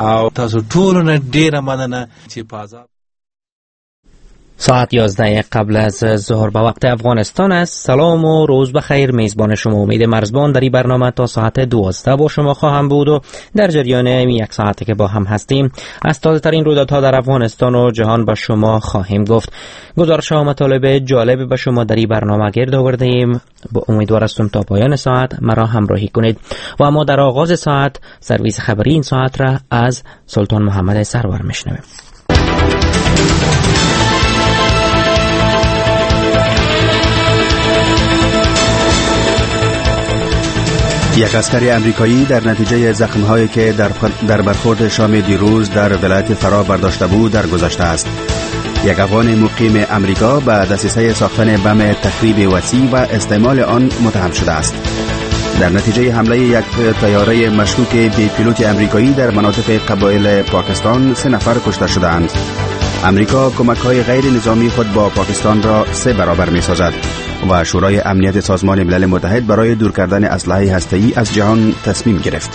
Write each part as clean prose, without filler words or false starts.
او تاسو ټول نه ډیر مننه چې پازا. ساعت 11 قبل از ظهر به وقت افغانستان است. سلام و روز بخیر. میزبان شما امید مرزبان در این برنامه تا ساعت 12 با شما خواهم بود و در جریان یک ساعتی که با هم هستیم از تازه ترین رویدادها در افغانستان و جهان با شما خواهیم گفت. گزارش ها مطالب جالب به شما در این برنامه گرد آورده ایم. با امیدوار هستم تا پایان ساعت مرا همراهی کنید. و اما در آغاز ساعت سرویس خبری این ساعت را از سلطان محمد سرور میشنویم. یک عسکر امریکایی در نتیجه زخم‌هایی که در برخورد شام دیروز در ولایت فرا برداشته بود درگذشته است. یک افغان مقیم امریکا به دسیسه ساختن بم تخریب وسیع و استعمال آن متهم شده است. در نتیجه حمله یک طیاره مشکوک بی پیلوت امریکایی در مناطق قبایل پاکستان 3 نفر کشته شدند. امریکا کمک‌های غیر نظامی خود با پاکستان را 3 برابر می‌سازد و شورای امنیت سازمان ملل متحد برای دور کردن اسلحه هسته‌ای از جهان تصمیم گرفت.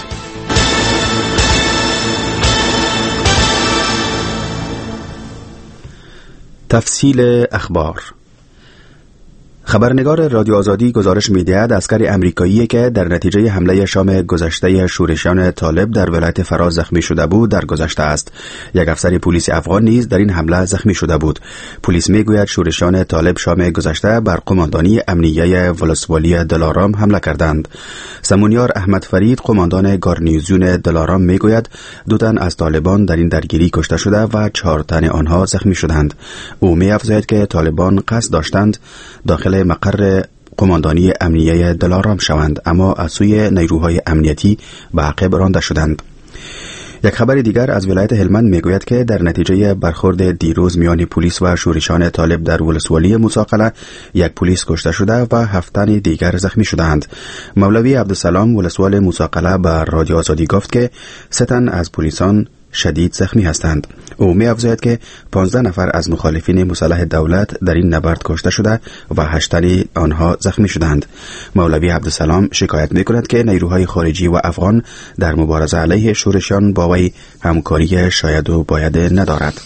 تفصیل اخبار. خبرنگار رادیو آزادی گزارش می‌دهد عسکر امریکایی که در نتیجه حمله شام گذشته شورشیان طالب در ولایت فرا زخمی شده بود درگذشته است. یک افسر پلیس افغان نیز در این حمله زخمی شده بود. پلیس میگوید شورشیان طالب شام گذشته بر قماندانی امنیه ولسوالی دلارام حمله کردند. سمونیار احمد فرید قماندان گارنیزیون دلارام میگوید 2 تن از طالبان در این درگیری کشته شده و 4 تن آنها زخمی شدند. او می‌افزاید که طالبان قصد داشتند داخل مقر قماندانی امنیه دلارام شوند، اما از سوی نیروهای امنیتی به عقب رانده شدند. یک خبر دیگر از ولایت هلمند میگوید که در نتیجه برخورد دیروز میان پلیس و شورشیان طالب در ولسوالی موساقله 1 پلیس کشته شده و 7 تن دیگر زخمی شدند. مولوی عبدالسلام ولسوال موساقله به رادیو آزادی گفت که 3 تن از پلیسان شدید زخمی هستند. او می‌افزاید که 15 نفر از مخالفین مسلح دولت در این نبرد کشته شده و 8 تن آنها زخمی شدند. مولوی عبدالسلام شکایت می‌کند که نیروهای خارجی و افغان در مبارزه علیه شورشیان با وی همکاری شاید و باید ندارد.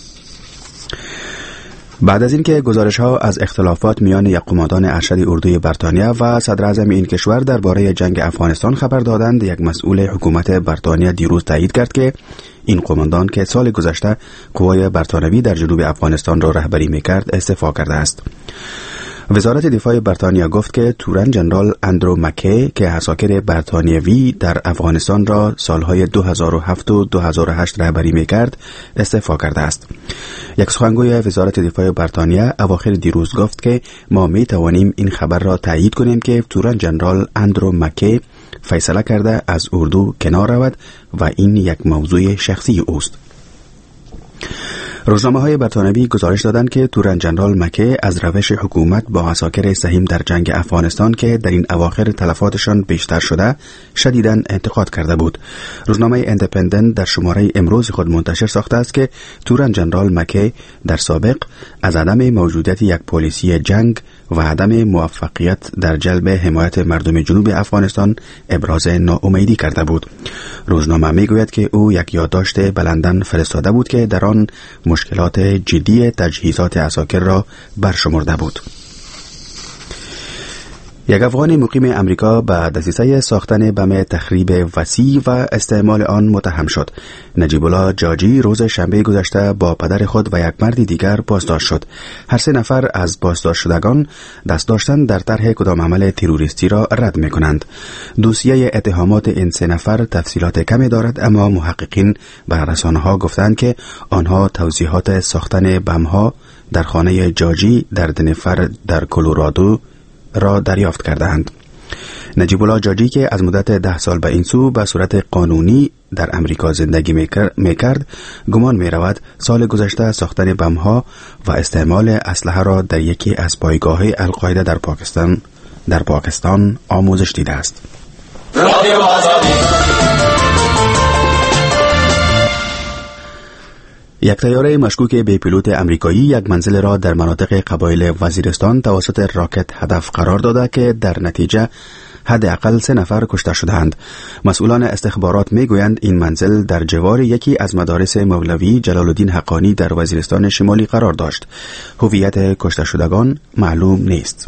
بعد از اینکه گزارش‌ها از اختلافات میان یک قماندان ارشد اردوی بریتانیا و صدر اعظم این کشور درباره جنگ افغانستان خبر دادند، یک مسئول حکومت بریتانیا دیروز تایید کرد که این قماندان که سال گذشته قوای بریتانوی در جنوب افغانستان را رهبری می‌کرد استعفا کرده است. وزارت دفاع بریتانیا گفت که تورن جنرال اندرو مکی که عساکر بریتانیایی در افغانستان را سالهای 2007 و 2008 رهبری می‌کرد استعفا کرده است. یک سخنگوی وزارت دفاع بریتانیا اواخر دیروز گفت که ما می‌توانیم این خبر را تایید کنیم که تورن جنرال اندرو مکی فیصله کرده از اردو کنار رود و این یک موضوع شخصی اوست. روزنامه‌های بریتانیایی گزارش دادند که تورن جنرال مکی از روش حکومت با عساکر سهیم در جنگ افغانستان که در این اواخر تلفاتشان بیشتر شده شدیداً انتقاد کرده بود. روزنامه ایندیپندنت در شماره امروز خود منتشر ساخته است که تورن جنرال مکی در سابق از عدم موجودیت یک پلیسی جنگ و عدم موفقیت در جلب حمایت مردم جنوب افغانستان ابراز ناامیدی کرده بود. روزنامه میگوید که او یک یادداشت به لندن فرستاده بود که در آن مشکلات جدی تجهیزات عساکر را برشمرده بود. یک افغان مقیم امریکا به دسیسه ساختن بم تخریب وسیع و استعمال آن متهم شد. نجیب الله جاجی روز شنبه گذشته با پدر خود و یک مرد دیگر بازداشت شد. هر 3 نفر از بازداشت شدگان دست داشتن در طرح کدام عمل تروریستی را رد می‌کنند. دوسیه اتهامات این 3 نفر تفصیلات کمی دارد، اما محققین به رسانه‌ها گفتند که آنها توضیحات ساختن بم‌ها در خانه جاجی در دنفر در کلرادو را دریافت کردند. نجیب الله جاجی که از مدت 10 سال به این سو به صورت قانونی در امریکا زندگی میکرد، گمان میرود سال گذشته ساختن بم‌ها و استعمال اسلحه را در یکی از پایگاه‌های القاعده در پاکستان آموزش دیده است. یک طیاره مشکوک به پیلوت امریکایی یک منزل را در مناطق قبایل وزیرستان توسط راکت هدف قرار داده که در نتیجه حداقل 3 نفر کشته شدند. مسئولان استخبارات میگویند این منزل در جوار یکی از مدارس مولوی جلال الدین حقانی در وزیرستان شمالی قرار داشت. هویت کشته شدگان معلوم نیست.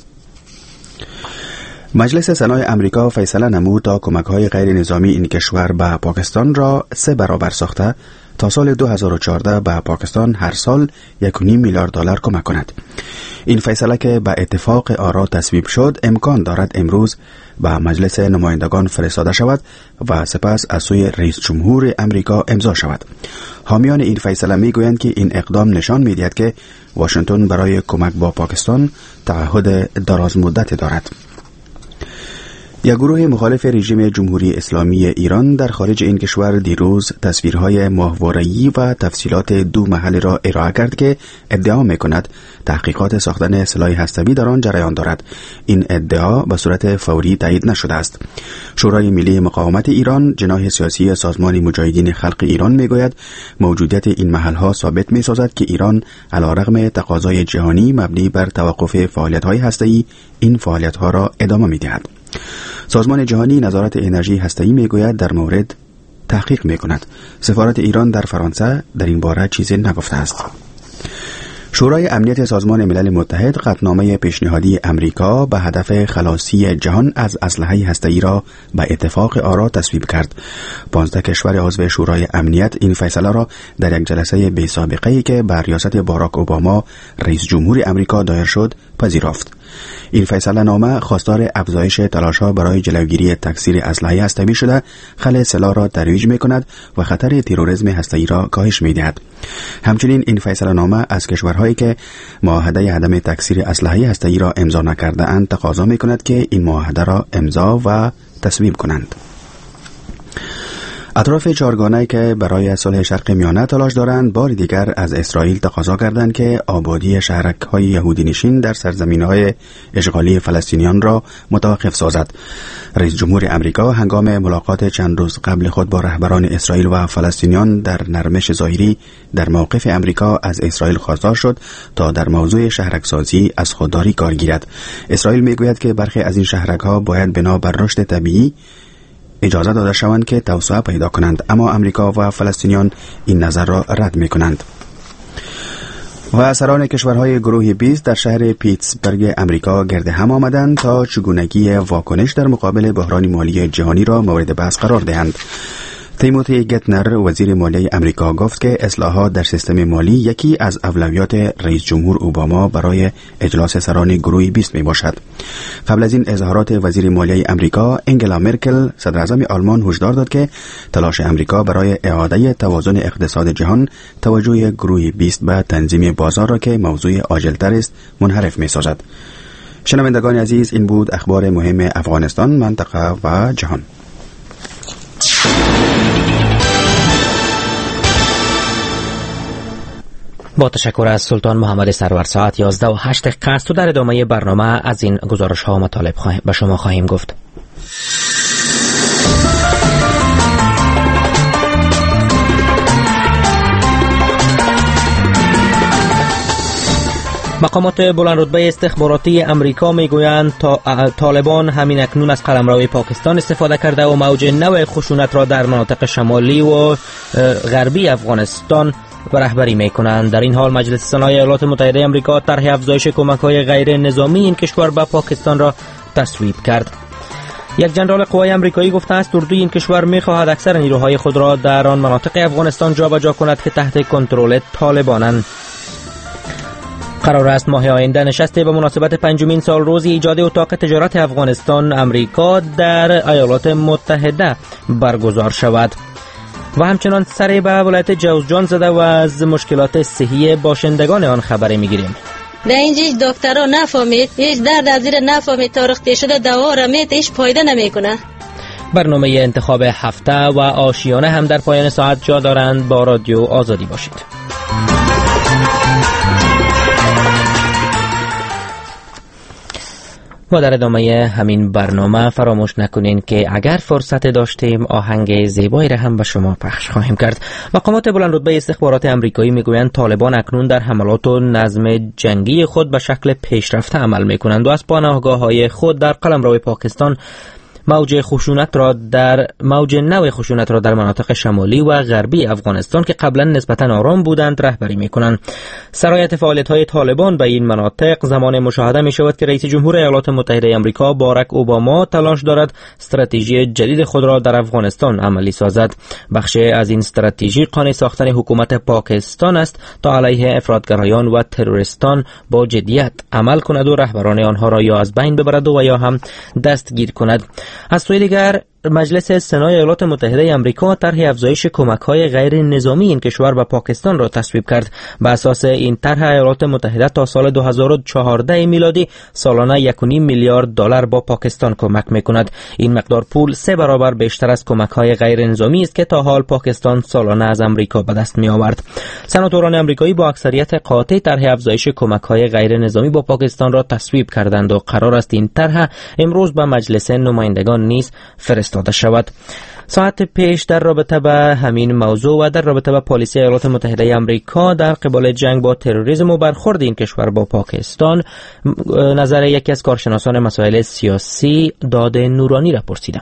مجلس سنای امریکا فیصله نمود تا کمک‌های غیر نظامی این کشور به پاکستان را 3 برابر ساخته تا سال 2014 به پاکستان هر سال 1.5 میلیارد دلار کمک کند. این فیصله که به اتفاق آرا تصویب شد امکان دارد امروز به مجلس نمایندگان فرستاده شود و سپس از سوی رئیس جمهور امریکا امضا شود. حامیان این فیصله میگویند که این اقدام نشان میدهد که واشنگتن برای کمک با پاکستان تعهد دراز مدت دارد. یک گروه مخالف رژیم جمهوری اسلامی ایران در خارج این کشور دیروز تصویرهای ماهواره‌ای و تفصیلات 2 محل را ارائه کرد که ادعا می‌کند تحقیقات ساختن سلاح هسته‌ای در آن جریان دارد. این ادعا به صورت فوری تایید نشده است. شورای ملی مقاومت ایران، جناح سیاسی سازمان مجاهدین خلق ایران میگوید موجودیت این محل‌ها ثابت می‌سازد که ایران علیرغم تقاضای جهانی مبنی بر توقف فعالیت‌های هسته‌ای این فعالیت‌ها را ادامه می‌دهد. سازمان جهانی نظارت انرژی هسته‌ای میگوید در مورد تحقیق میکند. سفارت ایران در فرانسه در این باره چیزی نگفته است. شورای امنیت سازمان ملل متحد قطعنامه پیشنهادی امریکا به هدف خلاصی جهان از اسلحه هسته‌ای را به اتفاق آرا تصویب کرد. 15 کشور عضو شورای امنیت این فیصله را در یک جلسه بی سابقه‌ای که بر ریاست باراک اوباما رئیس جمهور امریکا دایر شد پذیرفت. این فیصله نامه خواستار افزایش تلاش‌ها برای جلوگیری تکثیر اسلحه هسته‌ای شده خلع سلاح را ترویج می‌کند و خطر تروریسم هسته‌ای را کاهش می‌دهد. همچنین این فیصله نامه از کشورهایی که معاهده عدم تکثیر اسلحه هسته‌ای را امضا نکرده‌اند تقاضا می‌کند که این معاهده را امضا و تصویب کنند. اطراف چهارگانه‌ای که برای صلح شرق میانه تلاش دارند بار دیگر از اسرائیل تقاضا کردند که آبادی شهرک‌های یهودی نشین در سرزمین‌های اشغالی فلسطینیان را متوقف سازد. رئیس جمهور امریکا هنگام ملاقات چند روز قبل خود با رهبران اسرائیل و فلسطینیان در نرمش ظاهری در موقف امریکا از اسرائیل خواستار شد تا در موضوع شهرک‌سازی از خودداری کار گیرد. اسرائیل میگوید که برخی از این شهرک‌ها باید بنا بر رشد طبیعی اجازه داده شوند که توسعه پیدا کنند، اما امریکا و فلسطینیان این نظر را رد می کنند. و سران کشورهای گروه 20 در شهر پیتسبرگ امریکا گرد هم آمدند تا چگونگی واکنش در مقابل بحران مالی جهانی را مورد بحث قرار دهند. تیموتی گتنر وزیر مالیه امریکا گفت که اصلاحات در سیستم مالی یکی از اولویات رئیس جمهور اوباما برای اجلاس سران گروه 20 می باشد. قبل از این اظهارات وزیر مالیه امریکا انگلا مرکل صدر اعظم آلمان هشدار داد که تلاش امریکا برای اعاده توازن اقتصاد جهان توجه گروه 20 به تنظیم بازار را که موضوع عاجل‌تر است منحرف می سازد. شنوندگان عزیز، این بود اخبار مهم افغانستان، منطقه و جهان. با تشکر از سلطان محمد سرور. ساعت 11:08 است و در ادامه برنامه از این گزارش ها مطالب به شما خواهیم گفت. مقامات بلند رتبه استخباراتی امریکا میگویند طالبان همین اکنون از قلمرو پاکستان استفاده کرده و موج نوع خشونت را در مناطق شمالی و غربی افغانستان و رهبری میکنند. در این حال مجلس سنای ایالات متحده آمریکا طرح افزایش کمک‌های غیر نظامی این کشور به پاکستان را تصویب کرد. یک جنرال قوای آمریکایی گفته است اردوی این کشور می‌خواهد اکثر نیروهای خود را در آن مناطق افغانستان جابجا کند که تحت کنترل طالبانند. قرار است ماه آینده نشستی به مناسبت 5مین سالروز ایجاد اتاق تجارت افغانستان امریکا در ایالات متحده برگزار شود. و همچنان سری به ولایت جوزجان زده و از مشکلات صحی باشندگان آن خبری میگیریم. در اینجا هیچ دکترها نفهمید، هیچ درد از زیر نفهمید، تا رخته شده دوا را میت هیچ فایده نمیکنه. برنامه انتخاب هفته و آشیانه هم در پایان ساعت جا دارند. با رادیو آزادی باشید. و در ادامه همین برنامه فراموش نکنین که اگر فرصت داشتیم آهنگ زیبایی را هم به شما پخش خواهیم کرد. مقامات بلند رتبه استخبارات آمریکایی میگویند طالبان اکنون در حملات و نظم جنگی خود به شکل پیشرفته عمل میکنند و از پناهگاه‌های خود در قلمرو پاکستان موج نو خشونت را در مناطق شمالی و غربی افغانستان که قبلا نسبتا آرام بودند رهبری میکنند. سرایت فعالیت‌های طالبان به این مناطق زمان مشاهده می شود که رئیس جمهور ایالات متحده آمریکا باراک اوباما تلاش دارد استراتژی جدید خود را در افغانستان عملی سازد. بخشی از این استراتژی قانع ساختن حکومت پاکستان است تا علیه افراطگرایان و تروریستان با جدیت عمل کند و رهبران آنها را یا از بین ببرد و یا هم دستگیر کند. از سوی دیگر مجلس سنای ایالات متحده آمریکا طرح افزایش کمک‌های غیر نظامی این کشور به پاکستان را تصویب کرد. بر اساس این طرح ایالات متحده تا سال 2014 میلادی سالانه 1.5 میلیارد دلار با پاکستان کمک می‌کند. این مقدار پول 3 برابر بیشتر از کمک‌های غیر نظامی است که تا حال پاکستان سالانه از آمریکا به دست می‌آورد. سناتوران آمریکایی با اکثریت قاطع طرح افزایش کمک‌های غیر نظامی با پاکستان را تصویب کردند و قرار است این طرح امروز به مجلس نمایندگان نیز فرستاده شود. ساعت پیش در رابطه با همین موضوع و در رابطه با پالیسی ایالات متحده آمریکا در قبال جنگ با تروریسم و برخورد این کشور با پاکستان نظر یکی از کارشناسان مسائل سیاسی داد نورانی را پرسیدم.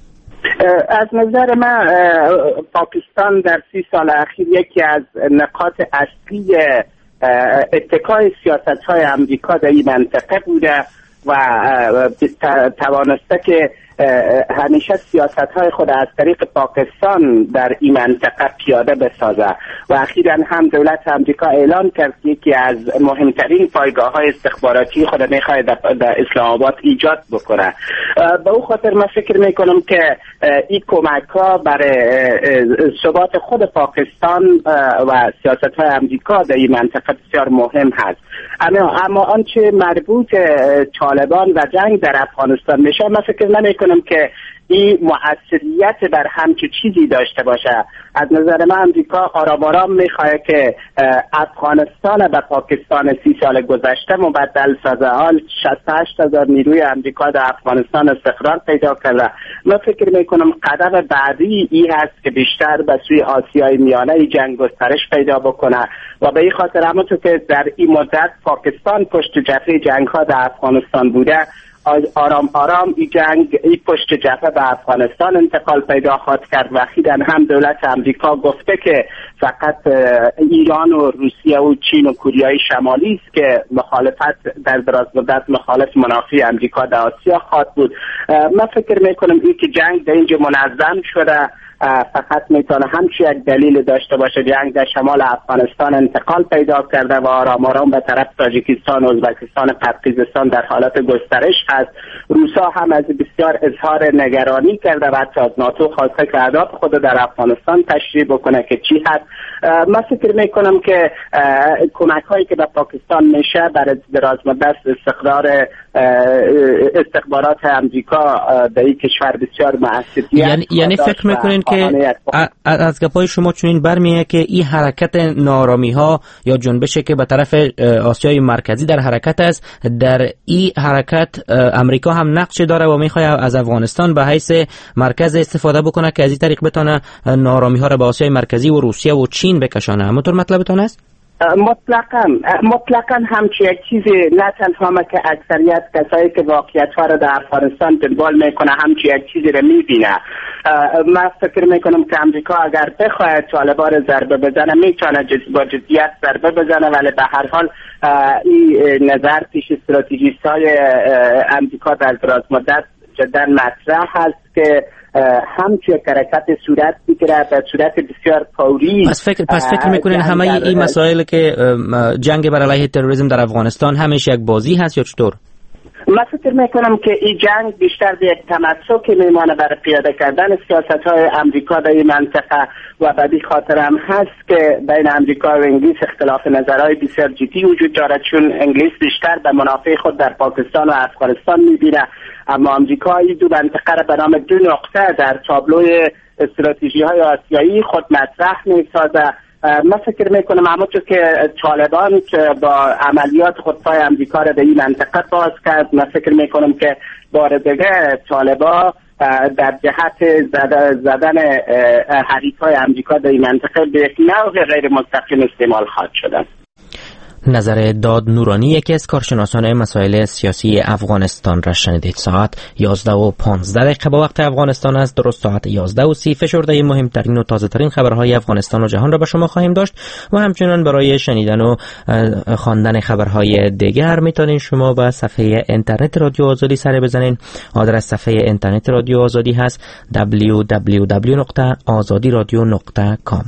از نظر من پاکستان در 30 سال اخیر یکی از نقاط اصلی اتکای سیاست‌های آمریکا در این منطقه بوده و توانسته که همیشه سیاست‌های خود از طریق پاکستان در این منطقه پیاده بسازه و اخیراً هم دولت آمریکا اعلان کرد که یکی از مهمترین پایگاه‌های استخباراتی خود می‌خواهد در اسلام آباد ایجاد بکنه. به او خاطر من فکر می‌کنم که این کمک‌ها برای ثبات خود پاکستان و سیاست‌های آمریکا در این منطقه بسیار مهم هست. اما آنچه مربوط طالبان و جنگ در افغانستان میشه من فکر نمی‌کنم که این مؤثریت بر همچه چیزی داشته باشه. از نظر من آمریکا آرام میخواه که افغانستان به پاکستان 30 سال گذشته مبدل سازه. حال 68,000 نیروی آمریکا در افغانستان استقرار پیدا کرده. من فکر میکنم قدم بعدی این هست که بیشتر به سوی آسیای میانه جنگ گسترش پیدا بکنه و به این خاطر همونطور که در این مدت پاکستان پشت جبهه جنگ ها در افغانستان بوده، آرام این جنگ این پشت جبهه به افغانستان انتقال پیدا خواهد کرد و اخیراً هم دولت آمریکا گفته که فقط ایران و روسیه و چین و کره شمالی است که مخالفت در دراز مدت مخالف منافع آمریکا در آسیا خواهد بود. من فکر میکنم این که جنگ در اینجا منظم شده فقط میتونه همچی یک دلیل داشته باشه. جنگ در شمال افغانستان انتقال پیدا کرده و آرام به طرف تاجیکستان و ازبکستان قرقیزستان در حالت گسترش هست. روسا هم از بسیار اظهار نگرانی کرده و حتی از ناتو خواسته که اهداف خود در افغانستان تشریح بکنه که چی هست. من فکر میکنم که کمک هایی که به پاکستان میشه برای دراز مدت استقرار استخبارات آمریکا در این کشور بسیار مؤثریت. یعنی فکر میکنین که از گپای شما چنین برمیه که این حرکت نارامی ها یا جنبشی که به طرف آسیای مرکزی در حرکت است، در این حرکت امریکا هم نقش داره و میخواد از افغانستان به حیث مرکز استفاده بکنه که از این طریق بتونه نارامی ها را به آسیای مرکزی و روسیه و چین بکشانه. همونطور مطلبتون است؟ مطلقاً همچی یک چیزی نه تنها که اکثریت کسایی که واقعیت ها را در افغانستان دنبال میکنه همچی یک چیزی را میبینه. من فکر میکنم که امریکا اگر بخواهد طالبان را ضربه بزنه میتونه با جدیت ضربه بزنه، ولی به هر حال این نظر پیش استراتژیست های امریکا در دراز مدت جدا مطرح هست که همچه حرکت صورت بگیره به صورت بسیار فوری. پس فکر میکنین همه این مسائل که جنگ بر علیه تروریسم در افغانستان همیشه یک بازی هست یا چطور؟ من فکر میکنم که این جنگ بیشتر به یک تمسک میمانه برای پیاده کردن سیاست‌های امریکا در این منطقه و به این خاطر هم هست که بین امریکا و انگلیس اختلاف نظرهای بسیار جدی وجود دارد، چون انگلیس بیشتر به منافع خود در پاکستان و افغانستان میبینه، اما امریکا این دو منطقه را به نام دو نقطه در تابلوی استراتژی‌های آسیایی خود مطرح می‌سازد من فکر میکنم همونطور که طالبان با عملیات خودپای امریکا را در این منطقه باز کرد، من فکر میکنم که بار دیگه طالبان در جهت زدن حریفای امریکا در این منطقه به نوع غیر مستقیم استعمال خواهد شدن. نظر داد نورانی، یکی از کارشناسان مسائل سیاسی افغانستان را شنیدید. ساعت 11:15 با وقت افغانستان است. درست ساعت 11:30 فشرده مهمترین و تازه ترین خبرهای افغانستان و جهان را به شما خواهیم داشت و همچنان برای شنیدن و خواندن خبرهای دیگر میتونین شما به صفحه اینترنت رادیو آزادی سر بزنین. آدرس صفحه اینترنت رادیو آزادی هست www.azadiradio.com.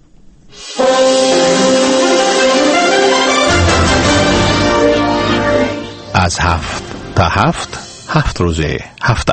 از 7 تا 7 روز هفته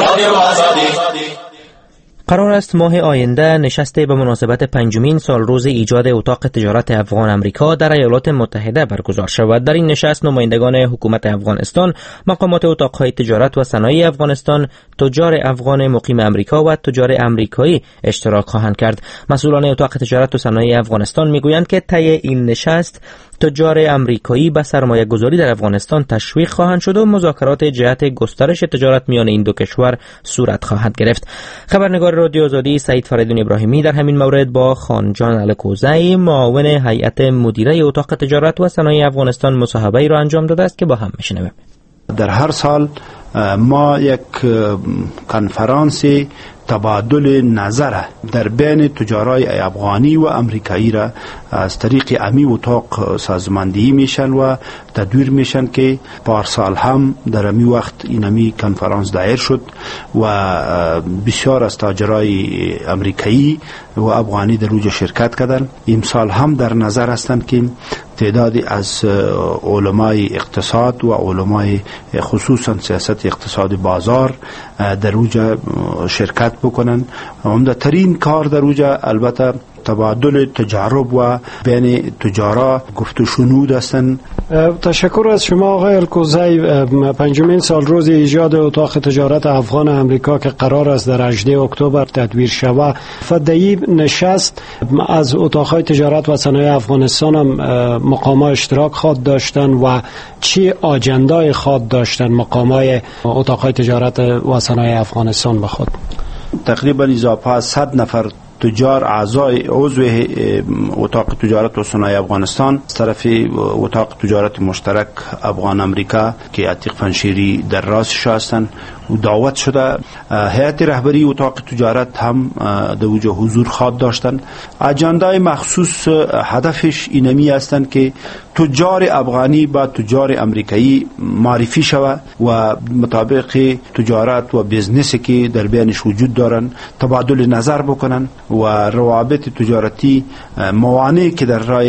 قرار است ماه آینده نشستی به مناسبت 5مین سالروز ایجاد اتاق تجارت افغان امریکا در ایالات متحده برگزار شود. در این نشست نمایندگان حکومت افغانستان، مقامات اتاقهای تجارت و صنایع افغانستان، تجار افغان مقیم امریکا و تجار امریکایی اشتراک خواهند کرد. مسئولان اتاق تجارت و صنایع افغانستان میگویند که طی این نشست تجار امریکایی به سرمایه گذاری در افغانستان تشویق خواهند شد و مذاکرات جهت گسترش تجارت میان این دو کشور صورت خواهد گرفت. خبرنگار رادیو آزادی سعید فریدون ابراهیمی در همین مورد با خانجان الکوزی، معاون هیئت مدیره اتاق تجارت و صنایع افغانستان، مصاحبه‌ای را انجام داده است که با هم میشنویم. در هر سال ما یک کنفرانسی تبادل نظر در بین تجارای افغانی و امریکایی را از طریق امی اتاق سازماندهی میشن و تدویر میشن که پارسال هم در امی وقت این امی کنفرانس دایر شد و بسیار از تاجرای امریکایی و افغانی در اوج شرکت کردن. امسال هم در نظر هستند که تعدادی از علمای اقتصاد و علمای خصوصا سیاست اقتصاد بازار در اوج شرکت بکنن. عمده ترین کار در اوج البته تبادل تجارب و بین تجارا گفت و شنود هستند. تشکر از شما آقای الکوزی. 5مین سالروز ایجاد اتاق تجارت افغان امریکا که قرار است در 18 اکتبر تدویر شود، فدایی نشست از اتاقهای تجارت و صنایع افغانستان هم مقامات اشتراک خواهد داشتن و چی آجندای خواهد داشتن مقامات اتاقهای تجارت و صنایع افغانستان به خود؟ تقریبا اضافه از 100 نفر تجار اعضای عضو اتاق تجارت و صنایع افغانستان از طرف اتاق تجارت مشترک افغان امریکا که عتیق فنشیری در راسش هستند و دعوت شده. هیئت رهبری اتاق تجارت هم در اوجه حضور خواهد داشتند. اجندای مخصوص هدفش اینمی هستند که تجار افغانی با تجار امریکایی معرفی شود و مطابق تجارت و بیزنسی که در بینش وجود دارن تبادل نظر بکنن و روابط تجارتی موانعی که در راه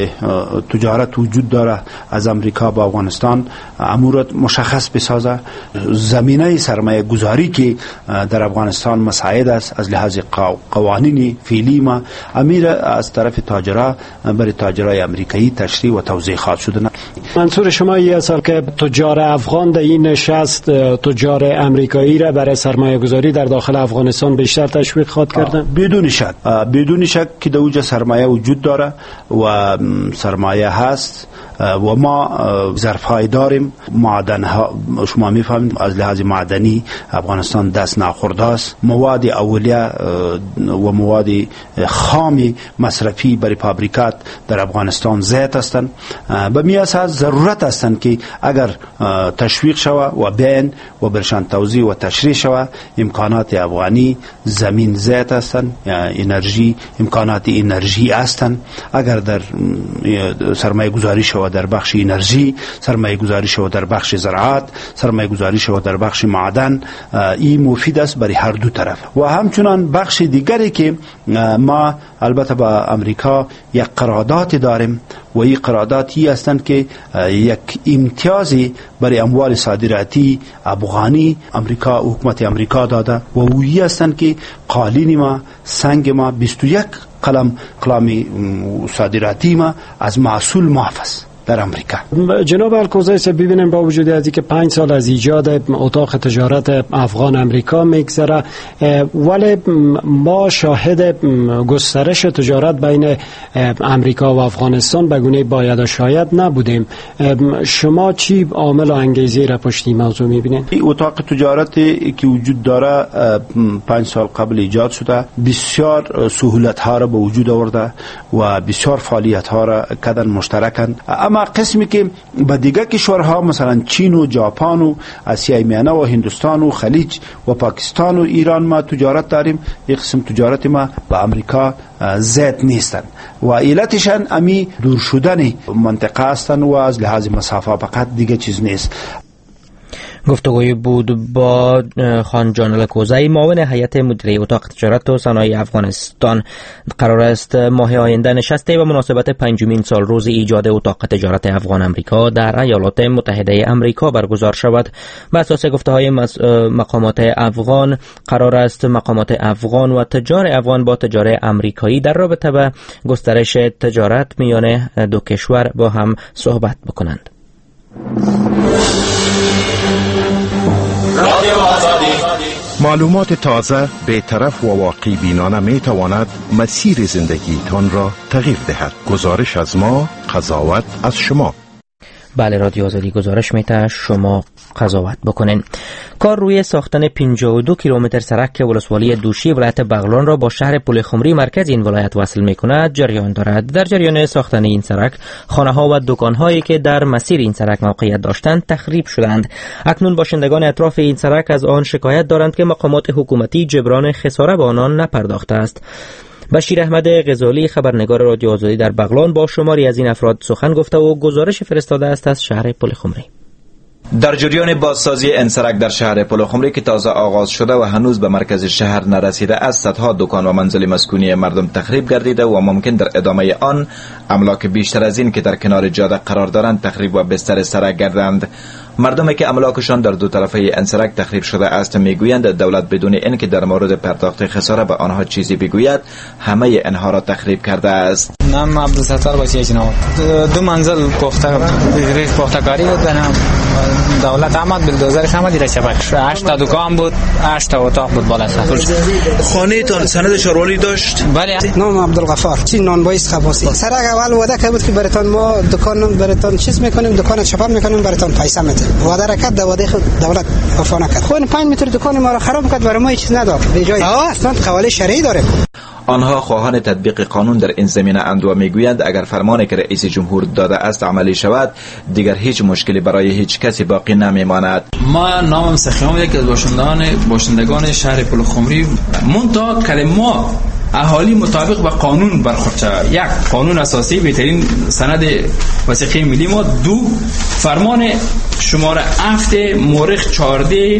تجارت وجود داره از امریکا با افغانستان امورات مشخص بسازه. زمینه سرمایه گذاری که در افغانستان مساعد است از لحاظ قوانین فعلی ما امیر از طرف تاجرها برای تاجرای امریکایی تشریح و توضیح خواهد شدن. منظور شما این است که تجار افغان در این نشست تجار امریکایی را برای سرمایه گذاری در داخل افغانستان بیشتر تشویق خواهد کردن؟ بدون شک که در اوج سرمایه وجود داره و سرمایه هست و ما ظرف‌های داریم. معدن ها شما میفهمید از لحاظ معدنی افغانستان دست ناخورده است. مواد اولیه و مواد خام مصرفی برای فابریکات در افغانستان زیاد هستند. به می اساس ضرورت هستند که اگر تشویق شود و بین و برشان توضیح و تشریح شود امکانات افغانی زمین زیاد هستند، انرژی امکانات انرژی هستند. اگر در سرمایه گذاری شود در بخش انرژی، سرمایه گذاری شود در بخش زراعت، سرمایه گذاری شود در بخش معدن، این مفید است برای هر دو طرف. و همچنان بخش دیگری که ما البته با امریکا یک قرارداد داریم و این قراردادی هستند که یک امتیازی برای اموال صادراتی افغانی امریکا حکومت امریکا داده و اویی هستند که قالین ما سنگ ما 21 کلامی صادراتی ما از محصول محافظ در امریکا. جناب الکوزی، ببینیم با وجود از اینکه 5 سال از ایجاد اتاق تجارت افغان امریکا میگذره، ولی ما شاهد گسترش تجارت بین امریکا و افغانستان به گونه باید و شاید نبودیم. شما چی عامل و انگیزه را پشت این موضوع میبینید؟ این اتاق تجارتی که وجود داره 5 سال قبل ایجاد شده، بسیار سهولت ها را به وجود آورده و بسیار فعالیت ها را کردن مشترکن. اما قسمی که به دیگه کشورها مثلا چین و ژاپن و آسیای میانه و هندوستان و خلیج و پاکستان و ایران ما تجارت داریم، یک قسم تجارت ما با امریکا زیاد نیستن و علتشان امی دور شدن منطقه هستن و از لحاظ مسافه فقط، دیگه چیز نیست. گفتگوی بود با خان جان الکوزی، معاون هیئت مدیره اتاق تجارت و صنایع افغانستان. قرار است ماه آینده نشسته و مناسبت 5مین سال روز ایجاد اتاق تجارت افغان امریکا در ایالات متحده امریکا برگزار شود. بر اساس گفته‌های مقامات افغان، قرار است مقامات افغان و تجار افغان با تجار امریکایی در رابطه با گسترش تجارت میان دو کشور با هم صحبت بکنند. معلومات تازه، بی‌طرف و واقعی بینانه می تواند مسیر زندگیتان را تغییر دهد. گزارش از ما، قضاوت از شما. بله، رادیو آزادی گزارش میده، شما قضاوت بکنین. کار روی ساختن 52 کیلومتر سرک که ولسوالی دوشی ولایت بغلان را با شهر پلخمری مرکز این ولایت وصل میکند جریان دارد. در جریان ساختن این سرک، خانه ها و دکان هایی که در مسیر این سرک موقعیت داشتند تخریب شدند. اکنون باشندگان اطراف این سرک از آن شکایت دارند که مقامات حکومتی جبران خساره به آنان نپرداخته است. بشیر احمد غزالی، خبرنگار رادیو آزادی در بغلان، با شماری از این افراد سخن گفته و گزارش فرستاده است از شهر پلخمری. در جریان بازسازی این سرک در شهر پلخمری که تازه آغاز شده و هنوز به مرکز شهر نرسیده است، صدها دکان و منزل مسکونی مردم تخریب گردیده و ممکن در ادامه آن املاک بیشتر از این که در کنار جاده قرار دارند تخریب و بستر سرک گردند. مردمی که املاکشان در دو طرفه این سرک تخریب شده است میگویند دولت بدون اینکه در مورد پرداخت خساره به آنها چیزی بگوید همه اینها را تخریب کرده است. نام عبدالستار باشه جناب، دو منزل پختکاری بود، دولت آمد بلدوزر آمد دیره چپک 8 تا دکان بود، 8 تا اتاق بود بالا سر. خانه تان سند شارولی داشت؟ بله. نام عبدالغفار، چی نانبایست خباسی. سرک اول وعده که بود که براتون ما دکان براتون چیز میکنیم، دکان چپا میکنیم، براتون پیسه میدیم. وعده را کرد، وعده خود دولت وفا نکرد. خود 5 متر دکان ما را خراب کرد، برای ما هیچ چیز نداد. به جای اصلا قواله شرعی داره. آنها خواهان تطبیق قانون در این زمینه اند و میگویند اگر فرمانی که رئیس جمهور داده است عملی شود دیگر هیچ مشکلی برای هیچ کسی باقی نمیماند. ما نامم سخیام، یکی از باشندگان شهر پلخمری، منتها کلمه اهالی مطابق با قانون برخورد شود. یک، قانون اساسی بهترین سند وثیقه ملی ما. دو، فرمان شماره 7 مورخ 14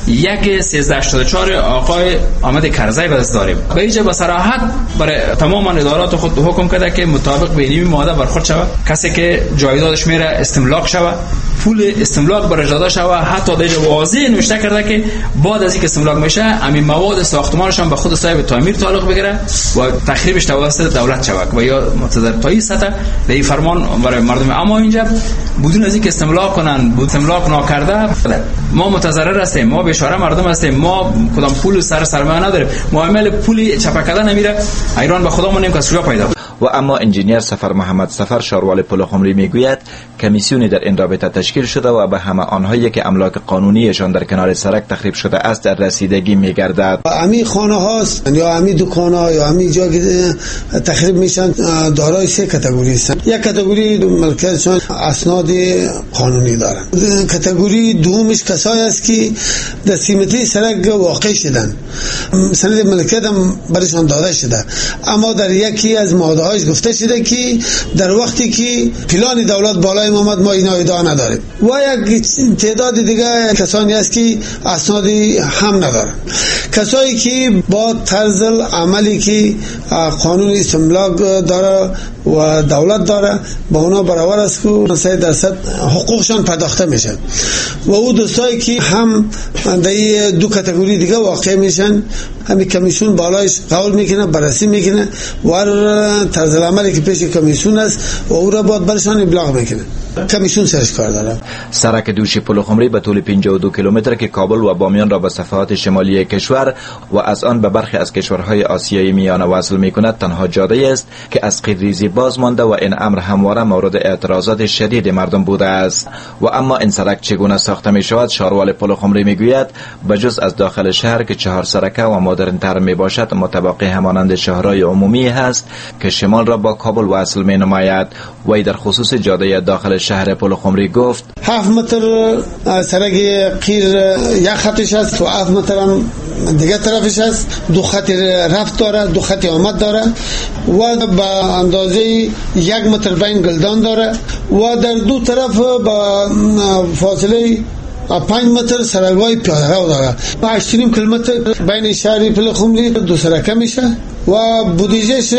1384 آقای احمد کرزی به دست داریم. به اینجا با صراحت برای تمام ادارات خود حکم کرده که مطابق به این ماده برخورد شود. کسی که جایدادش میره استملاک شود، پول استملاک برای داده شود. حتی دیگه واضح نوشته کرده که بعد از اینکه استملاک میشه همین مواد ساختمانش هم به خود صاحب تعمیر تعلق بگیره و تخریبش توسط دولت شود و یا متضررتایی سطح به این فرمان برای مردم. اما اینجا بدون از اینکه استملاک کنن، بود استملاک ناکرده، ما متضرر هستیم، ما بیچاره مردم هستیم، ما کدام پول سرمایه نداریم، معامله پولی چپکده نمیره، ایران به خودمون نیم کسوجا پیدا. و اما انجینیر سفر محمد سفر شاروال پلخمری میگوید کمیسیونی در این رابطه تشکیل شده و به همه آنهایی که املاک قانونیشان در کنار سرک تخریب شده است در رسیدگی میگردد. امی خانه هاست یا امی دکان ها یا امی جا که تخریب میشن دارای 3 کاتگوری هستند. یک کاتگوری ملکیتشان اسناد قانونی دارن. کاتگوری دومش کسایی است که در سیمتری سرک واقع شدن، سند ملکیت هم برشان داده شده، اما در یکی از ماده هایش گفته شده که در وقتی که پلان دولت بالای خواهیم آمد، ما اینا ادعا نداریم. و یک تعداد دیگه کسانی است که اسنادی هم ندارن، کسایی که با طرز عملی که قانون استملاک داره و دولت داره با اونا برابر است که 3% حقوقشان پرداخته میشه و او دوستایی که هم در دو کاتگوری دیگه واقع میشن، همین کمیسیون بالایش قبول میکنه، بررسی میکنه و طرز عملی که پیش کمیسیون است و او را باید برشان ابلاغ میکنه. کمیسیون سرش کار داره. سرک دوشی پل خمری به طول 52 کیلومتر که کابل و بامیان را به صفحات شمالی کشور و از آن به برخی از کشورهای آسیای میانه وصل میکند تنها جاده است که از قیرریزی باز مانده و این امر همواره مورد اعتراضات شدید مردم بوده است. و اما این سرک چگونه ساخته می شود؟ شاروال پل خمری میگوید بجز از داخل شهر که 4 سرکه و مدرن تر می باشد متبقی همانند شهرهای عمومی هست که شمال را با کابل وصل می نماید. و در خصوص جاده داخل شهر پل خمری گفت 7 متر سرک قیر یک خطش است و 7 متر هم دیگه طرفش است، 2 خط رفت داره، 2 خط آمد داره و با اندازه 1 متر بین گلدان داره و در دو طرف با فاصله 5 متر سرک‌های پیاده رو داره. 8.5 کیلومتر بین شهر پل خمری 2 سرکه میشه و بودجهش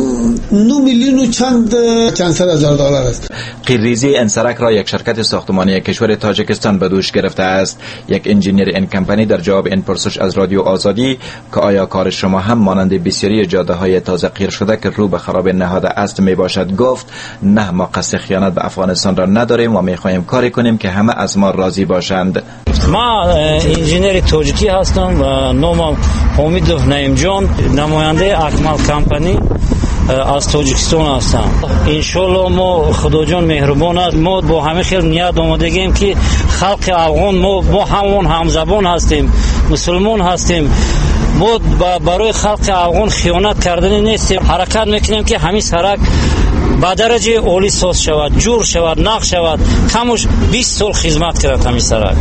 9 میلیون و چند صد هزار دلار است. قیرریزی این سرک را یک شرکت ساختمانی کشور تاجیکستان به دوش گرفته است. یک انجینیر این کمپانی در جواب این پرسش از رادیو آزادی که آیا کار شما هم مانند بسیاری جاده های تازه قیر شده که رو به خراب نهاده است می باشد گفت نه، ما قصد خیانت به افغانستان را نداریم و می خواهیم کاری کنیم که همه از ما راضی باشند. ما انجینیر تاجیکی هستم و نامم حمید نعیم جان، نماینده اکمل کمپانی از تاجیکستان هستم. انشالله ما خدا جان مهربان است، ما با همه خیلی نیت آمادگیم که خلق افغان ما همون همزبان هستیم، مسلمان هستیم، ما برای خلق افغان خیانت کردنی نیستیم. حرکت میکنیم که همین سرک با درجه عالی ساز شود، جور شود، نقش شود. کمش 20 سال خدمت کرد همین سرک.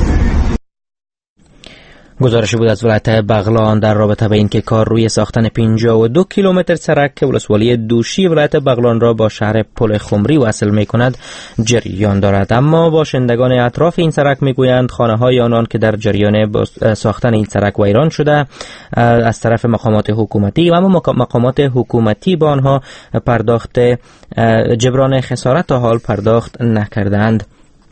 گزارشی بود از ولایت بغلان در رابطه با اینکه کار روی ساختن 52 کیلومتر سرک که ولسوالی دوشی ولایت بغلان را با شهر پل خمری وصل می‌کند جریان دارد. اما باشندگان اطراف این سرک میگویند خانه‌های آنان که در جریان ساختن این سرک ویران شده از طرف مقامات حکومتی و اما مقامات حکومتی با آنها پرداخت جبران خسارت تا حال پرداخت نکردند.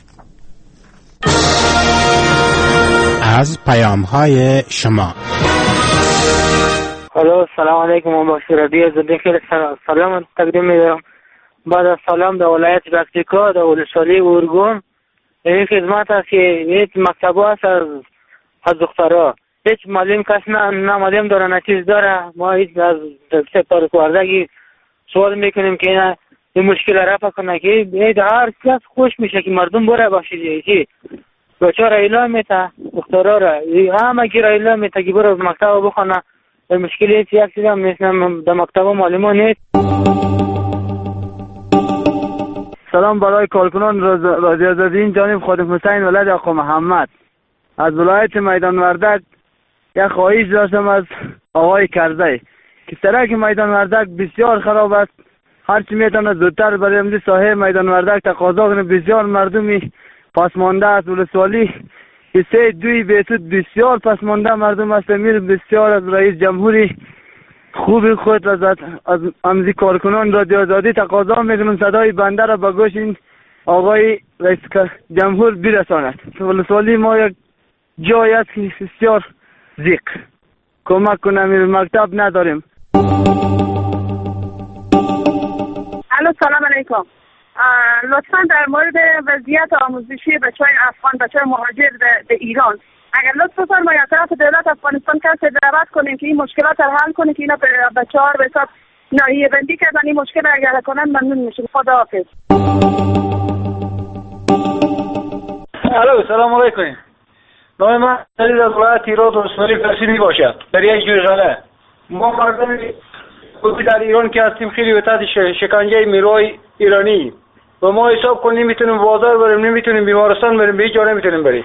از پیام‌های شما. الو، سلام علیکم. من با شیرابی از خیلی سلام تقدیم می‌دارم. بعد از سلام در ولایت پکتیکا در ولسوالی اورگون این خدمت است که هیچ مکتب هست از دخترها هیچ معلم کس نه معلم داره نه چیز داره. ما هیچ از سپتار کوردگی سوال میکنیم که این مشکل رفع کنه که هر کس خوش میشه که مردم بره باشید چی بچه را اعلام میته، دخترها را همه گیر اعلام میته که برو مکتب بخونه. مشکل هیچ یک چیز هم نیست، در مکتب معلمان نیست. سلام برای کارکنان رادی آزادی، این جانب خادم حسین ولد آقا محمد از ولایت میدان وردک. یک خواهش داشتم از آقای کرزی که سرک میدان وردک بسیار خراب است، هرچی میتونه زودتر برای امروز ساحه میدان وردک تقاضا کنه. بسیار مردمی پسمانده است، ولسوالی سه دوی بیتود بسیار پسمانده مردم است. امیر بسیار از رئیس جمهوری خوبی خود از امزی کارکنان رادیو آزادی تقاضا میکنم صدای بنده را به گوش این آقای رئیس جمهور برساند. ولسوالی ما یک جای است که بسیار زیق کمک کنم، مکتب نداریم. الو، سلام علیکم. لطفا در مورد وضعیت آموزشی بچه‌های افغان، بچه‌های مهاجر در ایران، اگر لطف فرمایید از طرف دولت افغانستان کسی دعوت کنیم که این مشکلات رو حل کنه که اینا بچه‌ها رو به حساب ناحیه بندی کردن، این مشکل رو اگر کنن ممنون میشم. خداحافظ. الو، سلام علیکم. نام من علی از ولایت ایران ولسوالی فرسی می باشد. در یک جویغانه ما مردم خودی در ایران که هستیم خیلی به تحت شکنجه نیروهای ایرانی و ما حساب کنیم نمیتونیم بازار بریم، نمیتونیم بیمارستان بریم، به هیچ جا نمیتونیم بریم.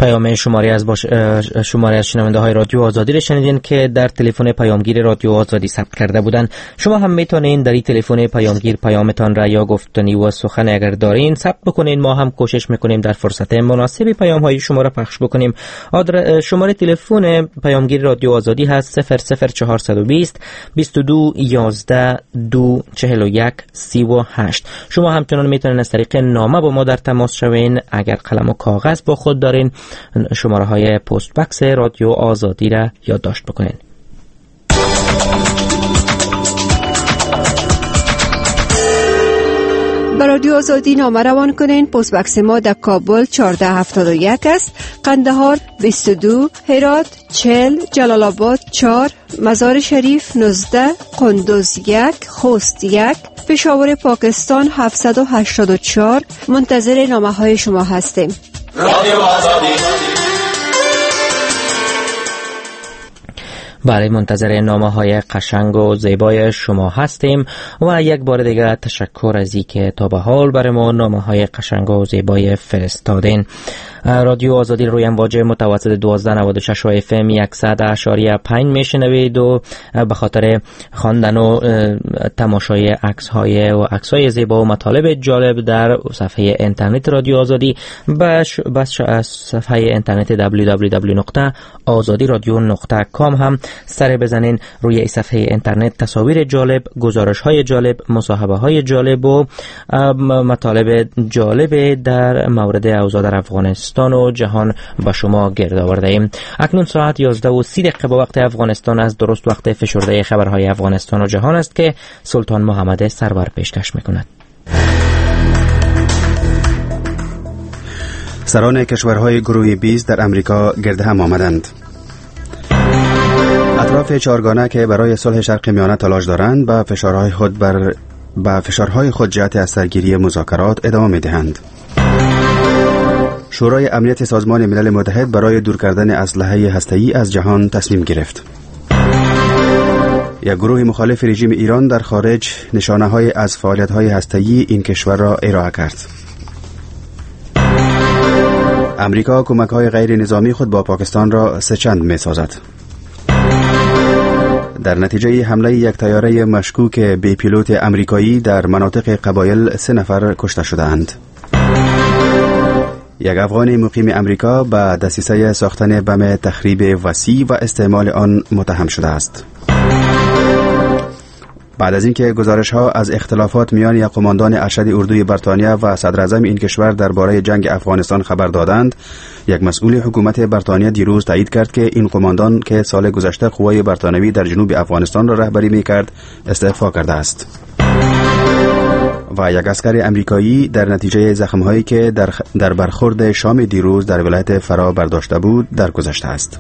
پیام شماره از شنونده های رادیو آزادی را شنیدین که در تلفن پیامگیر رادیو آزادی ثبت کرده بودن. شما هم میتونین در این تلفن پیامگیر پیامتان را یا گفتنی و سخن اگر دارین ثبت بکنین. ما هم کوشش میکنیم در فرصت مناسب پیام های شما را پخش بکنیم. شماره تلفن پیامگیر رادیو آزادی هست 00420 22 11 241 38. شما همچنان میتونین از طریق نامه با ما در تماس شوین. اگر قلم و کاغذ با خود دارین شماره های پست بکس رادیو آزادی را یادداشت بکنین. به رادیو آزادی نامه روان کنین. پست بکس ما در کابل 1471 است، قندهار 22، هرات 40، جلال آباد 4، مزار شریف 19، قندوز 1، خوست 1، پشاور پاکستان 784. منتظر نامه های شما هستیم. رادیو آزادی. بله، منتظر نامه های قشنگ و زیبای شما هستیم و یک بار دیگه تشکر از اینکه تا به حال برای ما نامه های قشنگ و زیبای فرستادین. رادیو آزادی روی امواج متوسط 1296 و FM 100.5 میشنوید و به خاطر خواندن و تماشای عکس‌های زیبا و مطالب جالب در صفحه اینترنت رادیو آزادی بس صفحه اینترنت www.azadiradio.com هم سر بزنین. روی صفحه اینترنت تصاویر جالب، گزارش‌های جالب، مصاحبه‌های جالب و مطالب جالب در مورد اوضاع در افغانستان و جهان به شما گرد آورده ایم. اکنون ساعت 11:30 به وقت افغانستان است، درست وقت فشرده خبرهای افغانستان و جهان است که سلطان محمد سرور پیشکش میکند. سران کشورهای گروه 20 در امریکا گرد هم آمدند. اطراف چهارگانه که برای صلح شرق میانه تلاش دارند به فشارهای خود جهت از سرگیری مذاکرات ادامه میدهند. شورای امنیت سازمان ملل متحد برای دور کردن اسلحه هسته‌ای از جهان تصمیم گرفت. یک گروه مخالف رژیم ایران در خارج نشانه‌های از فعالیت‌های هسته‌ای این کشور را ارائه کرد. امریکا کمک‌های غیر نظامی خود با پاکستان را سه‌چند می‌سازد. در نتیجه حمله یک طیاره مشکوک به پیلوت امریکایی در مناطق قبایل 3 نفر کشته شدند. یک افغان مقیم امریکا به دسیسه ساختن بم تخریب وسیع و استعمال آن متهم شده است. بعد از اینکه گزارش‌ها از اختلافات میان یک قماندان ارشد اردوی بریتانیا و صدر اعظم این کشور درباره جنگ افغانستان خبر دادند، یک مسئول حکومت بریتانیا دیروز تایید کرد که این قماندان که سال گذشته قوای بریتانیایی در جنوب افغانستان را رهبری می‌کرد استعفا کرده است. و یک عسکر امریکایی در نتیجه زخم‌هایی که در برخورد شام دیروز در ولایت فرا برداشته بود درگذشته است.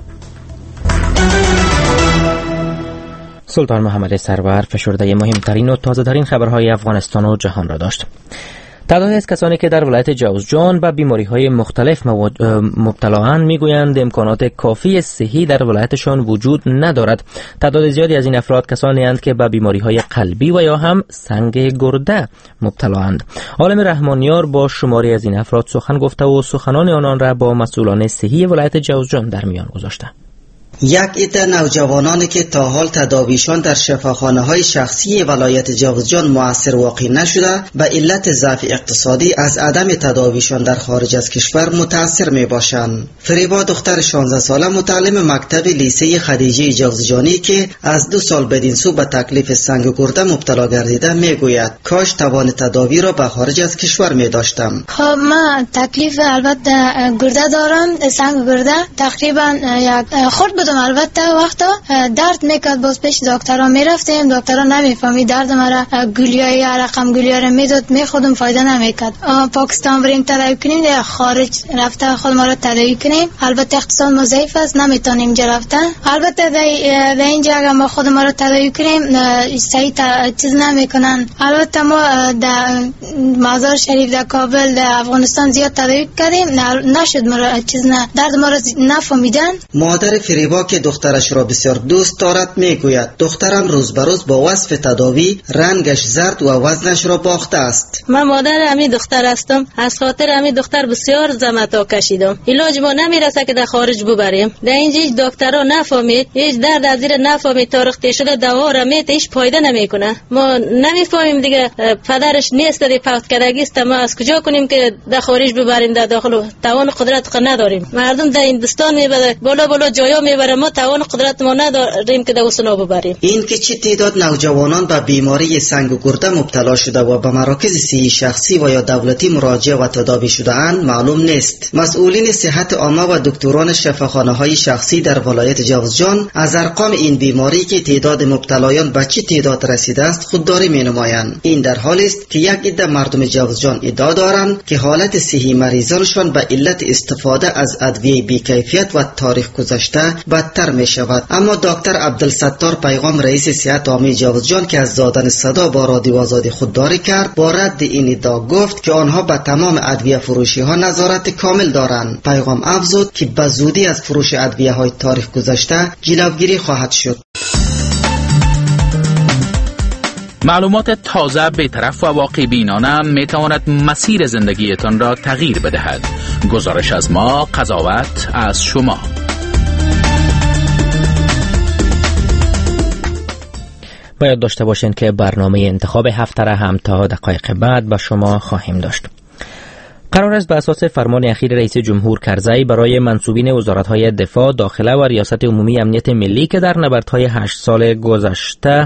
سلطان محمد سرور فشرده مهمترین و تازه‌ترین خبرهای افغانستان و جهان را داشت. تعدادی از کسانی که در ولایت جوزجان به بیماری‌های مختلف مبتلااند میگویند امکانات کافی صحی در ولایتشان وجود ندارد. تعداد زیادی از این افراد کسانی اند که به بیماری‌های قلبی و یا هم سنگ گرده مبتلااند. عالم رحمانیار با شماری از این افراد سخن گفته و سخنان آنان را با مسئولان صحی ولایت جوزجان در میان گذاشته. یک عده نوجوانانی که تا حال تداویشان در شفاخانه‌های شخصی ولایت جوزجان مؤثر واقع نشده به علت ضعف اقتصادی از عدم تداویشان در خارج از کشور متاثر میباشند. فریبا دختر 16 ساله متعلم مکتب لیسه خدیجه جوزجانی که از 2 سال بدین سو به تکلیف سنگ گرده مبتلا گردیده میگوید کاش توان تداوی را به خارج از کشور میداشتم. خب من تکلیف البته گرده دارم، سنگ گرده تقریبا یک خورد بدم. البته وقتا درد میکرد، باز پیش دکترها میرفتیم، دکترها نمیفهمید درد مرا، گولیای رقم گولیای را میداد میخوردم، فایده نمیکرد. پاکستان بریم تداوی کنیم یا خارج رفته خود ما را تداوی کنیم، البته اقتصاد ما ضعیف است نمیتونیم اینجا رفتن. البته در اینجا اگر ما خود ما را تداوی کنیم صحیح چیز نمیکنن. البته ما در مزار شریف در کابل در افغانستان زیاد تداوی کردیم، نشد ما را چیز نه درد ما را نفهمیدن. مادر فریبا زیبا که دخترش را بسیار دوست دارد میگوید دخترم روز به روز با وصف تداوی رنگش زرد و وزنش را باخته است. من مادر امی دختر هستم، از خاطر امی دختر بسیار زحمت کشیدم. علاج ما نمیرسه که در خارج ببریم. در اینجا هیچ دکترا نفهمید، هیچ درد از زیر نفهمید، تاریختی شده دوا را میت هیچ فایده نمیکنه. ما نمیفهمیم دیگه پدرش نیست دی پخت کردگی است، ما از کجا کنیم که در خارج ببریم؟ در داخل توان قدرت نداریم. مردم در هندوستان میبره، بالا جایا میبره، ما توان قدرت ما نداریم که در اوسنا ببریم. این که چه تعداد نوجوانان به بیماری سنگ و گرده مبتلا شده و به مراکز صحی شخصی و یا دولتی مراجعه و تداوی شده اند معلوم نیست. مسئولین صحت عامه و دکتران شفاخانه‌های شخصی در ولایت جوزجان از ارقام این بیماری که تعداد مبتلایان به چه تعداد رسیده است خودداری می‌نمایند. این در حالی است که یک عده مردم جوزجان ادعا دارند که حالت صحی مریضانشان به علت استفاده از ادویه بی‌کیفیت و تاریخ گذشته بدتر می‌شود. اما دکتر عبدالستار پیغام رئیس صحت عامه جوزجان که از دادن صدا با رادیو آزادی خودداری کرد، با رد این ادعا گفت که آنها به تمام ادویه فروشی ها نظارت کامل دارند. پیغام افزود که به زودی از فروش ادویه های تاریخ گذشته جلوگیری خواهد شد. معلومات تازه، بی‌طرف و واقع بینانه می تواند مسیر زندگیتان را تغییر بدهد. گزارش از ما، قضاوت از شما. باید داشته باشین که برنامه انتخاب هفته را هم تا دقایق بعد به شما خواهیم داشت. قرار است به اساس فرمان اخیر رئیس جمهور کرزی برای منصوبین وزارت‌های دفاع، داخله و ریاست عمومی امنیت ملی که در نبردهای 8 سال گذشته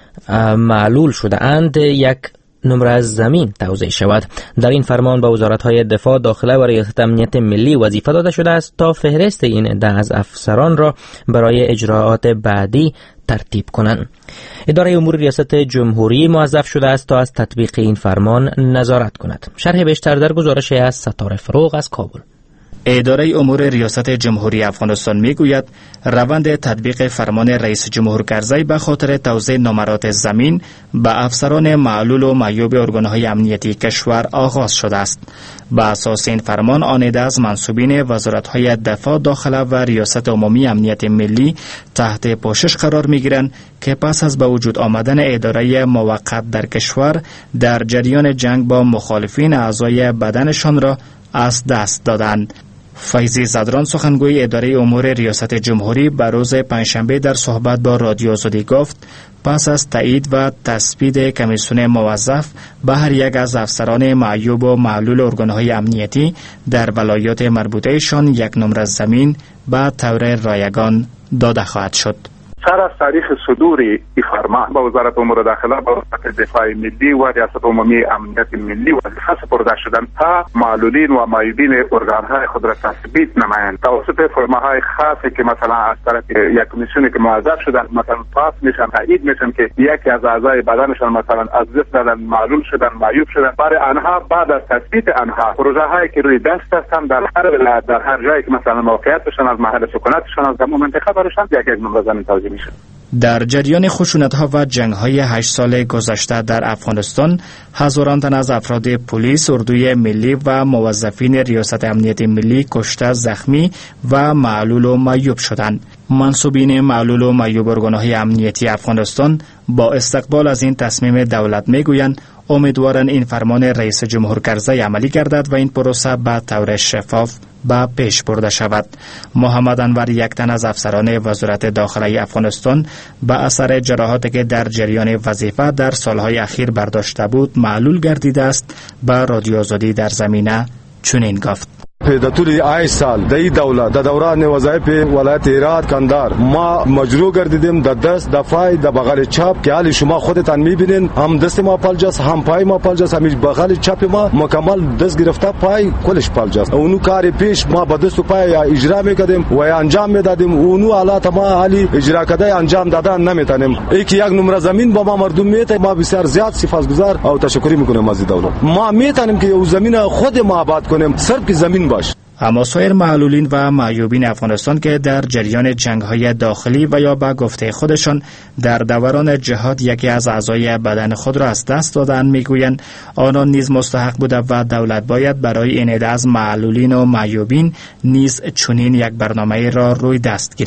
معلول شده اند یک نمره از زمین توزیع شود. در این فرمان به وزارت‌های دفاع، داخله و ریاست امنیت ملی وظیفه داده شده است تا فهرست این عده از افسران را برای اجراعات بعدی ترتیب کنند. اداره امور ریاست جمهوری موظف شده است تا از تطبیق این فرمان نظارت کند. شرح بیشتر در گزارش از ستاره فروغ از کابل. اداره امور ریاست جمهوری افغانستان میگوید روند تطبیق فرمان رئیس جمهور کرزی به خاطر توزیع نمرات زمین به افسران معلول و معیوب ارگانهای امنیتی کشور آغاز شده است. به اساس این فرمان آن عده از منصوبین وزارت‌های دفاع، داخله و ریاست عمومی امنیت ملی تحت پوشش قرار میگیرند که پس از به وجود آمدن اداره موقت در کشور در جریان جنگ با مخالفین اعضای بدنشان را از دست دادند. فیضی زدران سخنگوی اداره امور ریاست جمهوری به روز پنجشنبه در صحبت با رادیو آزادی گفت پس از تایید و تثبیت کمیسیون موظف به هر یک از افسران معیوب و معلول ارگانهای امنیتی در ولایات مربوطهشان یک نمره زمین به طور رایگان داده خواهد شد. سر از تاریخ صدور این فرمان با وزارت امور داخله، با وزارت دفاع ملی و ریاست عمومی امنیت ملی وظیفه سپرده شدند تا معلولین و معیوبین ارگانهای خود را تثبیت نمایند توسط فرماهای خاصی که مثلا از طرف یک کمیسیونی که موظف شدند مثلا پاس میشن، تایید میشن که یکی از اعضای بدنشان مثلا از دست دادن، معلول شدن، معیوب شدن. برای آنها بعد از تثبیت آنها پروژه هایی که روی دست هستند در هر ولایت، در هر جایی که مثلا موقعیتشان از محل سکونتشان از گام منطقه برشان یک نمره زمین توزیع میشه. در جریان خشونت‌ها و جنگ‌های 8 سال گذشته در افغانستان، هزاران تن از افراد پلیس، اردوی ملی و موظفین ریاست امنیت ملی کشته، زخمی و معلول و معیوب شدند. منصوبین معلول و معیوب ارگان‌های امنیتی افغانستان با استقبال از این تصمیم دولت میگویند امیدوارند این فرمان رئیس جمهور کرزی عملی گردد و این پروسه به طور شفاف به پیش برده شود. محمد انور، یک تن از افسران وزارت داخله افغانستان، به اثر جراحاتی که در جریان وظیفه در سالهای اخیر برداشته بود معلول گردیده است، به رادیو آزادی در زمینه چنین گفت: در طول 8 سال در دولت در دوران وظایف ولایت هرات کندهار ما مجروح گردیدیم، در دست، در پای، در بغل چپ که حال شما خودتان میبینین، هم دست ما پالجاست، هم پای ما پالجاست، هم بغل چپ ما مکمل دست گرفته، پای کلش پالجاست. اونو کار پیش ما با دست و پای اجرا میکردیم و انجام میدادیم، اونو حالات ما حالی اجرا کده انجام دادن نمیتونیم. یک نمره زمین با ما مردم میته، ما بسیار زیاد سپاسگزار او تشکری میکنیم از دولت. ما میتونیم که او زمین خود ما آباد کنیم، صرف که زمین باش. اما سایر معلولین و معیوبین افغانستان که در جریان جنگ‌های داخلی و یا به گفته خودشان در دوران جهاد یکی از اعضای بدن خود را از دست دادند، میگویند آنان نیز مستحق بوده و دولت باید برای این عده از معلولین و معیوبین نیز چنین یک برنامه را روی دست گیرد.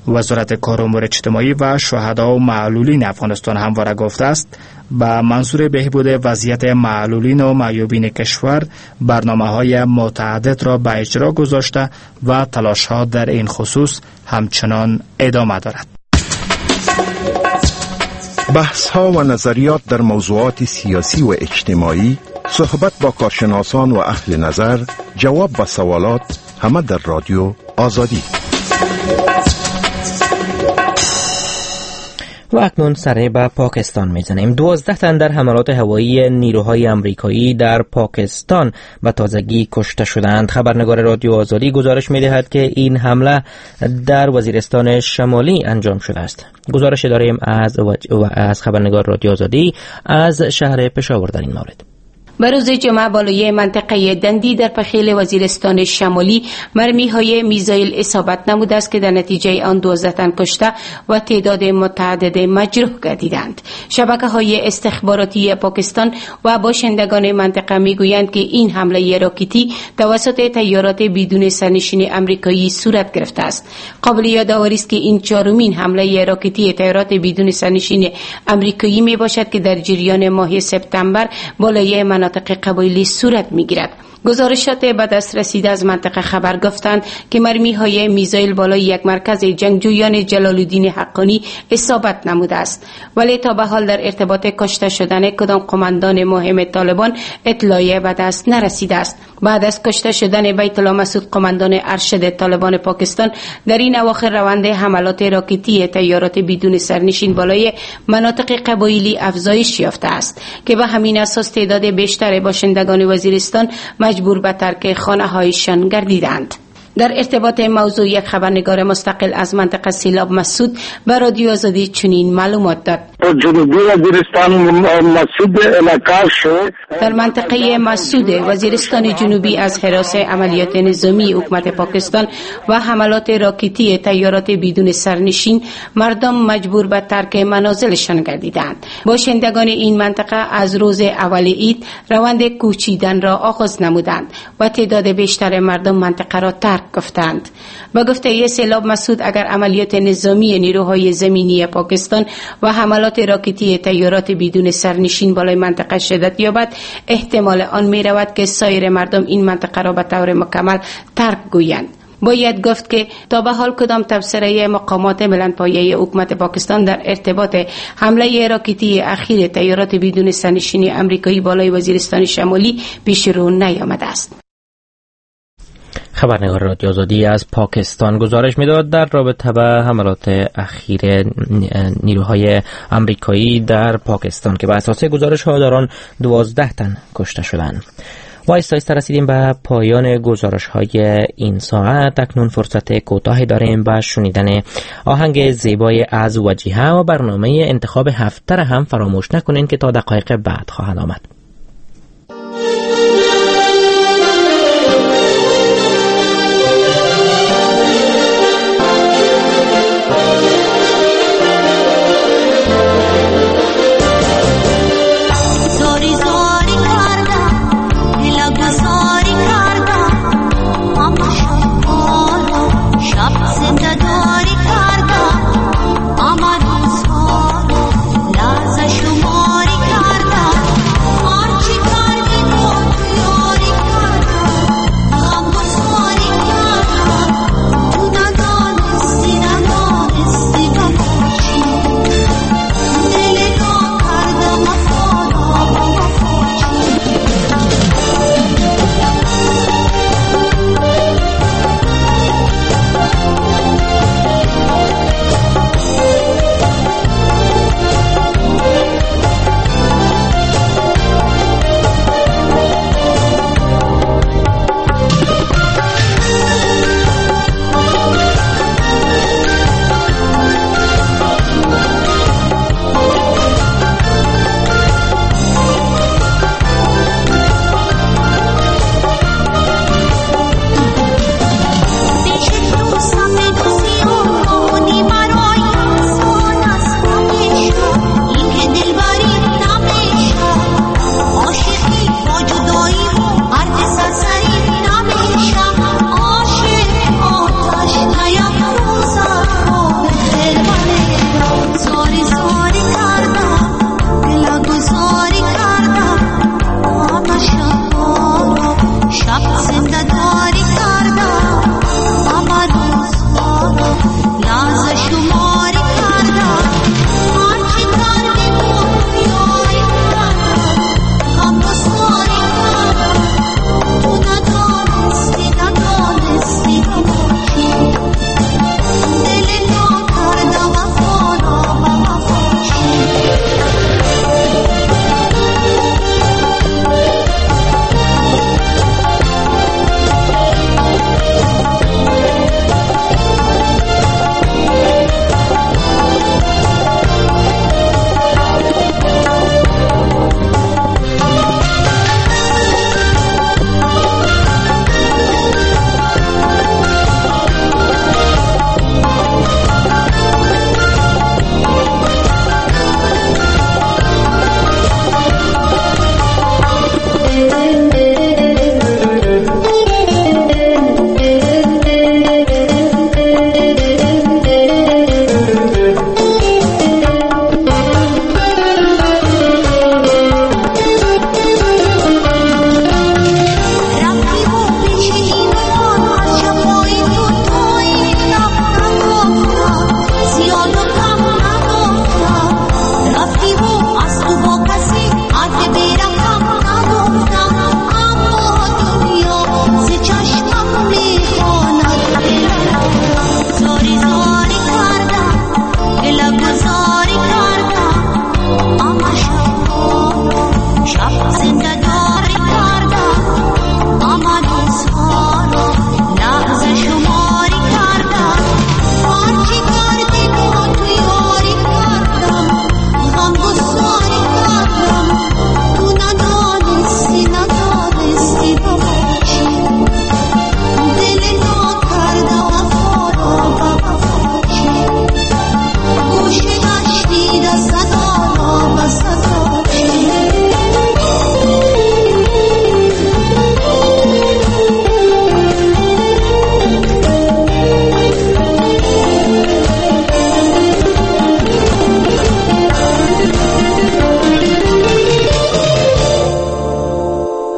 وزارت کار امور اجتماعی و شهدا و معلولین افغانستان همواره گفته است به منظور بهبود وضعیت معلولین و معیوبین کشور برنامه‌های متعدد را به اجرا گذاشته و تلاش‌ها در این خصوص همچنان ادامه دارد. بحث‌ها و نظریات در موضوعات سیاسی و اجتماعی، صحبت با کارشناسان و اهل نظر، جواب به سوالات، همه در رادیو آزادی. و اکنون سری به پاکستان میزنیم. 12 تن در حملات هوایی نیروهای امریکایی در پاکستان به تازگی کشته شدند. خبرنگار رادیو آزادی گزارش میدهد که این حمله در وزیرستان شمالی انجام شده است. گزارش داریم از خبرنگار رادیو آزادی از شهر پشاور در این مورد. به روز جمعه بالای منطقه دندی در پخیل وزیرستان شمالی مرمی‌های میزایل اصابت نموده است که در نتیجه آن 12 تن کشته و تعداد متعدد مجروح گردیدند. شبکه‌های استخباراتی پاکستان و باشندگان منطقه میگویند که این حمله راکتی توسط طیارات بدون سرنشین آمریکایی صورت گرفته است. قابل یادآوری است که این چهارمین حمله راکتی طیارات بدون سرنشین آمریکایی میباشد که در جریان ماه سپتامبر بالای مناطق قبایلی صورت میگیرد. گزارشات به دست رسیده از منطقه خبر گفتند که مرمی‌های میزایل بالای یک مرکز جنگجویان جلال الدین حقانی اصابت نموده است، ولی تا به حال در ارتباط کشته شدن کدام قماندان مهم طالبان اطلاعی به دست نرسیده است. بعد از کشته شدن بیت الله مسعود قماندان ارشد طالبان پاکستان، در این اواخر روند حملات راکتی طیارات بدون سرنشین بالای مناطق قبایلی افزایش یافته است که به همین اساس تعداد بیشتر باشندگان وزیرستان مجبور به ترک خانه‌هایشان گردیدند. در ارتباط موضوع یک خبرنگار مستقل از منطقه سیلاب مسعود به رادیو آزادی چنین معلومات داد. جنوبی وزیرستان مسعود علاقه شد. در منطقه مسعود وزیرستان جنوبی از حراس عملیات نظامی حکومت پاکستان و حملات راکتی طیارات بدون سرنشین مردم مجبور به ترک منازلشان گردیدند. باشندگان این منطقه از روز اول عید روند کوچیدن را آغاز نمودند و تعداد بیشتر مردم منطقه را ترک گفتند. با گفته سیلاب مسعود، اگر عملیات نظامی نیروهای زمینی پاکستان و حملات راکتی طیارات بدون سرنشین بالای منطقه شدت یابد، احتمال آن می رود که سایر مردم این منطقه را به طور مکمل ترک گویند. باید گفت که تا به حال کدام تبصره مقامات بلندپایه حکومت پاکستان در ارتباط حمله راکتی اخیر طیارات بدون سرنشین آمریکایی بالای وزیرستان شمالی پیش رو نیامده است. خبرنگار رادیو آزادی از پاکستان گزارش میداد در رابطه با حملات اخیر نیروهای آمریکایی در پاکستان که به اساس گزارش ها در آن 12 تن کشته شدند. و آهسته رسیدیم به پایان گزارش های این ساعت. اکنون فرصت کوتاهی داریم به شنیدن آهنگ زیبای از وجیه و برنامه انتخاب هفته را هم فراموش نکنین که تا دقایق بعد خواهد آمد. شماری کردم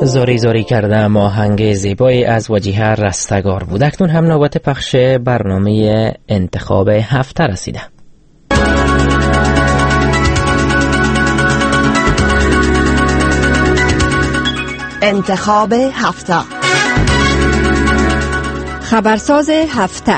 زاری زاری کرده آهنگ زیبایی از وجیه رستگار بود. اکنون هم نوبت پخش برنامه انتخاب هفته رسیده. انتخاب هفته. خبرساز هفته.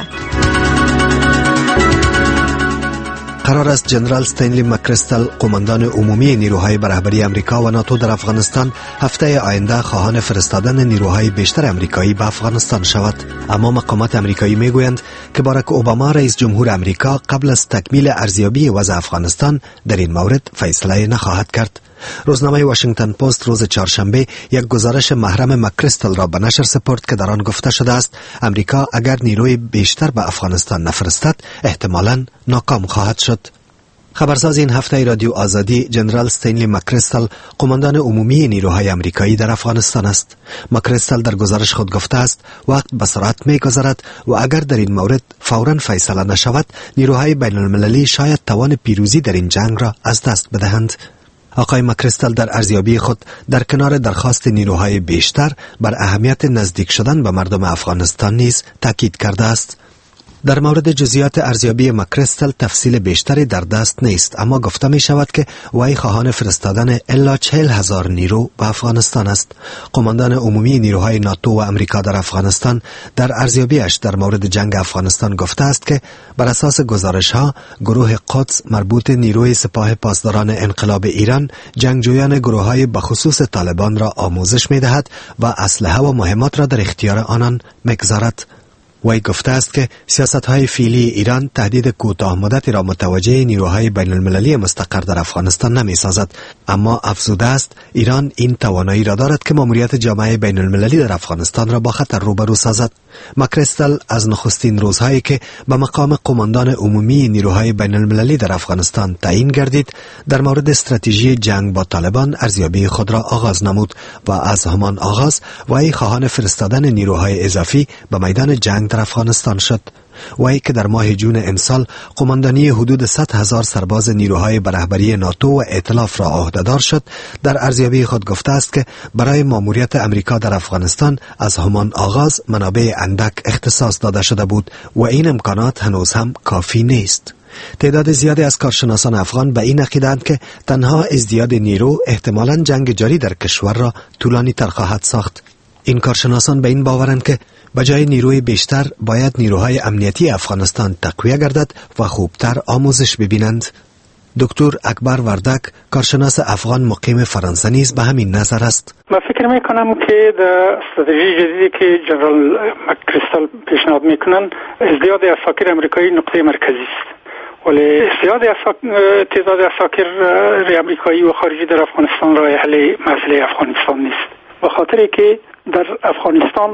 قرار است جنرال استنلی مکریستل، قماندان عمومی نیروهای برهبری امریکا و ناتو در افغانستان، هفته آینده خواهان فرستادن نیروهای بیشتر امریکایی به افغانستان شود. اما مقامات امریکایی میگویند که باراک اوباما رئیس جمهور امریکا قبل از تکمیل ارزیابی وضع افغانستان در این مورد فیصله نخواهد کرد. روزنامه واشنگتن پست روز چهارشنبه یک گزارش محرم مکریستل را به نشر سپرد که در آن گفته شده است امریکا اگر نیروی بیشتر به افغانستان نفرستد احتمالاً ناکام خواهد شد. خبرساز این هفته رادیو آزادی جنرال استنلی مکریستل، قماندان عمومی نیروهای امریکایی در افغانستان است. مکریستل در گزارش خود گفته است وقت به سرعت می‌گذرد و اگر در این مورد فوراً فیصله نشود نیروهای بین المللی شاید توان پیروزی در این جنگ را از دست بدهند. آقای مکریستل در ارزیابی خود در کنار درخواست نیروهای بیشتر بر اهمیت نزدیک شدن به مردم افغانستان نیز تاکید کرده است. در مورد جزئیات ارزیابی مکریستل تفصیل بیشتری در دست نیست، اما گفته می شود که وی خواهان فرستادن الا 40,000 نیرو به افغانستان است. قماندان عمومی نیروهای ناتو و امریکا در افغانستان در ارزیابیش در مورد جنگ افغانستان گفته است که بر اساس گزارش ها گروه قدس مربوط نیروی سپاه پاسداران انقلاب ایران جنگجویان گروه های بخصوص طالبان را آموزش می دهد و اسلحه و مهمات را در اختیار آنان می‌گذارد. وی گفته است که سیاست‌های فعلی ایران تهدید کوتاه مدتی را متوجه نیروهای بین المللی مستقر در افغانستان نمی سازد، اما افزوده است ایران این توانایی را دارد که ماموریت جامعه بین المللی در افغانستان را با خطر روبرو سازد. مکریستل از نخستین روزهایی که به مقام قماندان عمومی نیروهای بین المللی در افغانستان تعیین گردید در مورد استراتژی جنگ با طالبان ارزیابی خود را آغاز نمود و از همان آغاز وی خواهان فرستادن نیروهای اضافی به میدان جنگ در افغانستان شد. وی که در ماه جون امسال قماندانی حدود 100,000 سرباز نیروهای برهبری ناتو و ائتلاف را عهدهدار شد، در ارزیابی خود گفته است که برای ماموریت امریکا در افغانستان از همان آغاز منابع اندک اختصاص داده شده بود و این امکانات هنوز هم کافی نیست. تعداد زیادی از کارشناسان افغان به این عقیده‌اند که تنها ازدیاد نیرو احتمالاً جنگ جاری در کشور را طولانی تر خواهد ساخت. این کارشناسان به این باورند که بجای نیروی بیشتر باید نیروهای امنیتی افغانستان تقویه گردد و خوبتر آموزش ببینند. دکتر اکبر وردک، کارشناس افغان مقیم فرانسه نیز به همین نظر است. من فکر میکنم که در استراتژی جدیدی که جنرال مکریستل پیشنهاد میکنن ازدیاد اساکر امریکایی نقطه مرکزی است، ولی ازدیاد تعداد اساکر امریکایی و خارجی در افغانستان راه حل مسئله افغانستان نیست، به خاطری که در افغانستان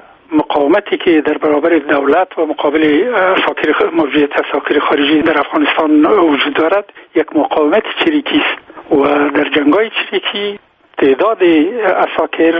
مقاومتی که در برابر دولت و مقابل موجودیت اساکر خارجی در افغانستان وجود دارد یک مقاومت چریکی است و در جنگ‌های چریکی تعداد اساکر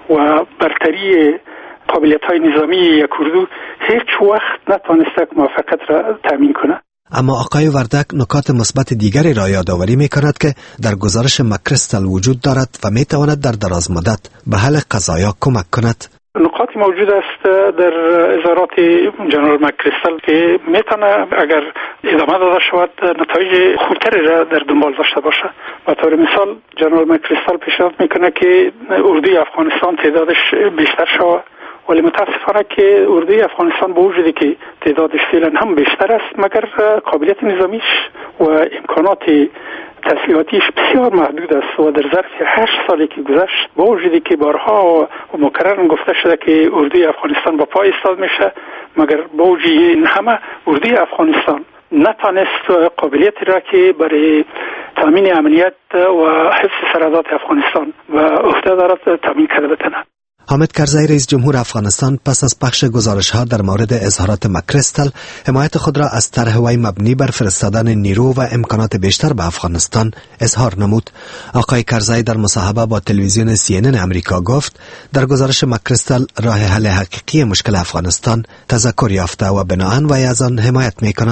و برتری قابلیت‌های نظامی یک اردو هیچ وقت نتوانسته موفقیت را تامین کند. اما آقای وردک نکات مثبت دیگری را یادآوری می‌کند که در گزارش مکریستل وجود دارد و می‌تواند در دراز مدت به حل قضایا کمک کند. نکات موجود است در اظهارات جنرال مکریستل که میتونه اگر ادامه داده شود نتایج خوبتری را در دنبال داشته باشه. به طور مثال جنرال مکریستل پیشنهاد میکنه که اردوی افغانستان تعدادش بیشتر شود، ولی متاسفانه که اردوی افغانستان با وجودی که تعدادش فعلا هم بیشتر است مگر قابلیت نظامیش و امکانات تسلیحاتیش بسیار محدود است و در ظرف 8 سالی که گذشت با وجودی که بارها و مکررن گفته شده که اردوی افغانستان با پای ایستاد میشه، مگر با وجود این همه اردوی افغانستان نتوانست قابلیتی را که برای تامین امنیت و حفظ سرحدات افغانستان و عهده دارد تامین کرده بتونه. حامد کرزی رئیس جمهور افغانستان پس از پخش گزارش‌ها در مورد اظهارات مکریستل حمایت خود را از طرح وی مبنی بر فرستادن نیرو و امکانات بیشتر به افغانستان اظهار نمود. آقای کرزی در مصاحبه با تلویزیون CNN امریکا گفت در گزارش مکریستل راه حل حقیقی مشکل افغانستان تذکر یافته و بناهن وی از آن حمایت می‌کند.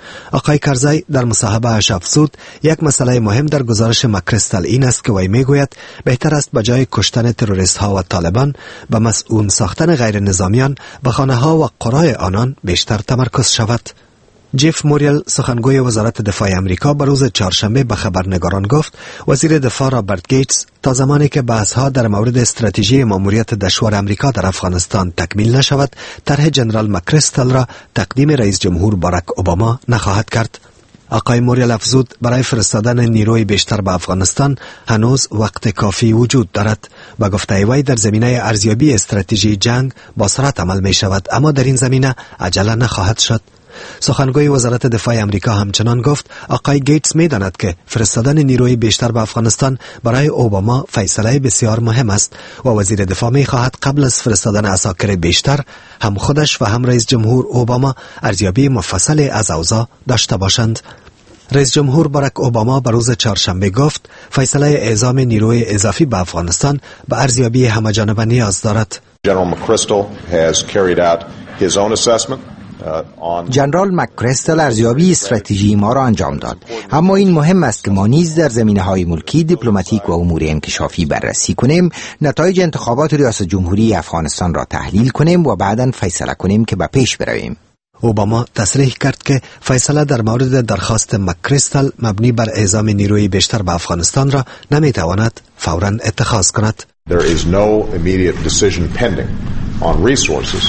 آقای کرزی در مصاحبه اش افزود یک مسئله مهم در گزارش مکریستل این است که وی میگوید بهتر است به جای کشتن تروریست ها و طالبان به مسئول ساختن غیر نظامیان به خانه ها و قرای آنان بیشتر تمرکز شود. جیف موریل سخنگوی وزارت دفاع امریکا به روز چهارشنبه به خبرنگاران گفت وزیر دفاع رابرت گیتس تا زمانی که بحث‌ها در مورد استراتژی ماموریت دشوار امریکا در افغانستان تکمیل نشود طرح جنرال مکریستل را تقدیم رئیس جمهور باراک اوباما نخواهد کرد. آقای موریل افزود برای فرستادن نیروی بیشتر به افغانستان هنوز وقت کافی وجود دارد. با گفته وی در زمینه ارزیابی استراتژی جنگ با سرعت عمل می شود اما در این زمینه عجله نخواهد شد. سخنگوی وزارت دفاع امریکا همچنان گفت آقای گیتس می داند که فرستادن نیروی بیشتر به افغانستان برای اوباما فیصله بسیار مهم است و وزیر دفاع می خواهد قبل از فرستادن عساکر بیشتر هم خودش و هم رئیس جمهور اوباما ارزیابی مفصل از اوضاع داشته باشند. رئیس جمهور باراک اوباما به روز چهارشنبه گفت فیصله اعزام نیروی اضافی به افغانستان به ارزیابی همه‌جانبه نیاز دارد. جنرال مکریستل ارزیابی استراتژی ما را انجام داد، اما این مهم است که ما نیز در زمینه‌های ملکی، دیپلماتیک و امور انکشافی بررسی کنیم، نتایج انتخابات ریاست جمهوری افغانستان را تحلیل کنیم و بعداً فیصله کنیم که به پیش برویم. اوباما تصریح کرد که فیصله در مورد درخواست مکریستل مبنی بر اعزام نیروی بیشتر به افغانستان را نمیتواند فوراً اتخاذ کند. There is no immediate decision pending on resources.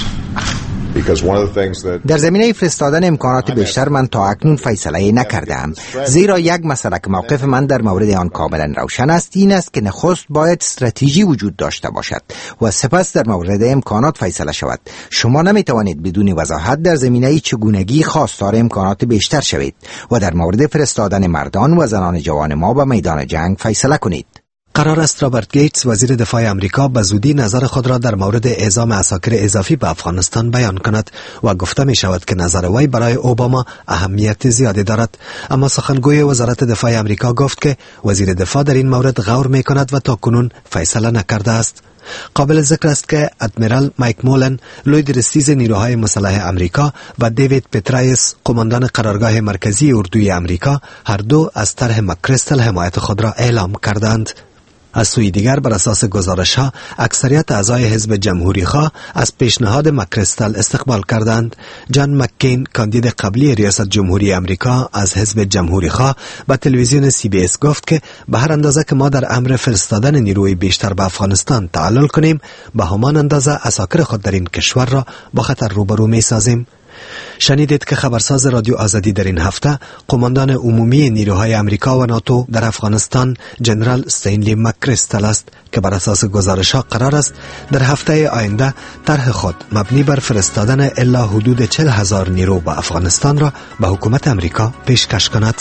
در زمینه فرستادن امکانات بیشتر من تا اکنون فیصله نکردم، زیرا یک مسئله که موقف من در مورد آن کاملا روشن است این است که نخست باید استراتژی وجود داشته باشد و سپس در مورد امکانات فیصله شود. شما نمیتوانید بدون وضاحت در زمینه چگونگی خواستار امکانات بیشتر شوید و در مورد فرستادن مردان و زنان جوان ما به میدان جنگ فیصله کنید. قرار است رابرت گیتس وزیر دفاع امریکا به زودی نظر خود را در مورد اعزام عساکر اضافی به افغانستان بیان کند و گفته می شود که نظر وی برای اوباما اهمیت زیادی دارد. اما سخنگوی وزارت دفاع امریکا گفت که وزیر دفاع در این مورد غور می کند و تاکنون فیصله نکرده است. قابل ذکر است که ادمیرال مایک مولن لوی درستیز نیروهای مسلح امریکا و دیوید پترایس قماندان قرارگاه مرکزی اردوی امریکا هر دو از طرح مکریستل حمایت خود را اعلام کردند. از سوی دیگر بر اساس گزارش‌ها اکثریت اعضای حزب جمهوری‌خواه از پیشنهاد مکریستل استقبال کردند. جان مککین کاندید قبلی ریاست جمهوری امریکا از حزب جمهوری‌خواه به تلویزیون CBS گفت که به هر اندازه که ما در امر فرستادن نیروی بیشتر به افغانستان تعلل کنیم به همان اندازه عساکر خود در این کشور را با خطر روبرو می‌سازیم. شنیدید که خبرساز رادیو آزادی در این هفته قماندان عمومی نیروهای امریکا و ناتو در افغانستان جنرال استینلی مکریستل است که بر اساس گزارش‌ها قرار است در هفته آینده طرح خود مبنی بر فرستادن الی حدود 40,000 نیرو به افغانستان را به حکومت امریکا پیشکش کند.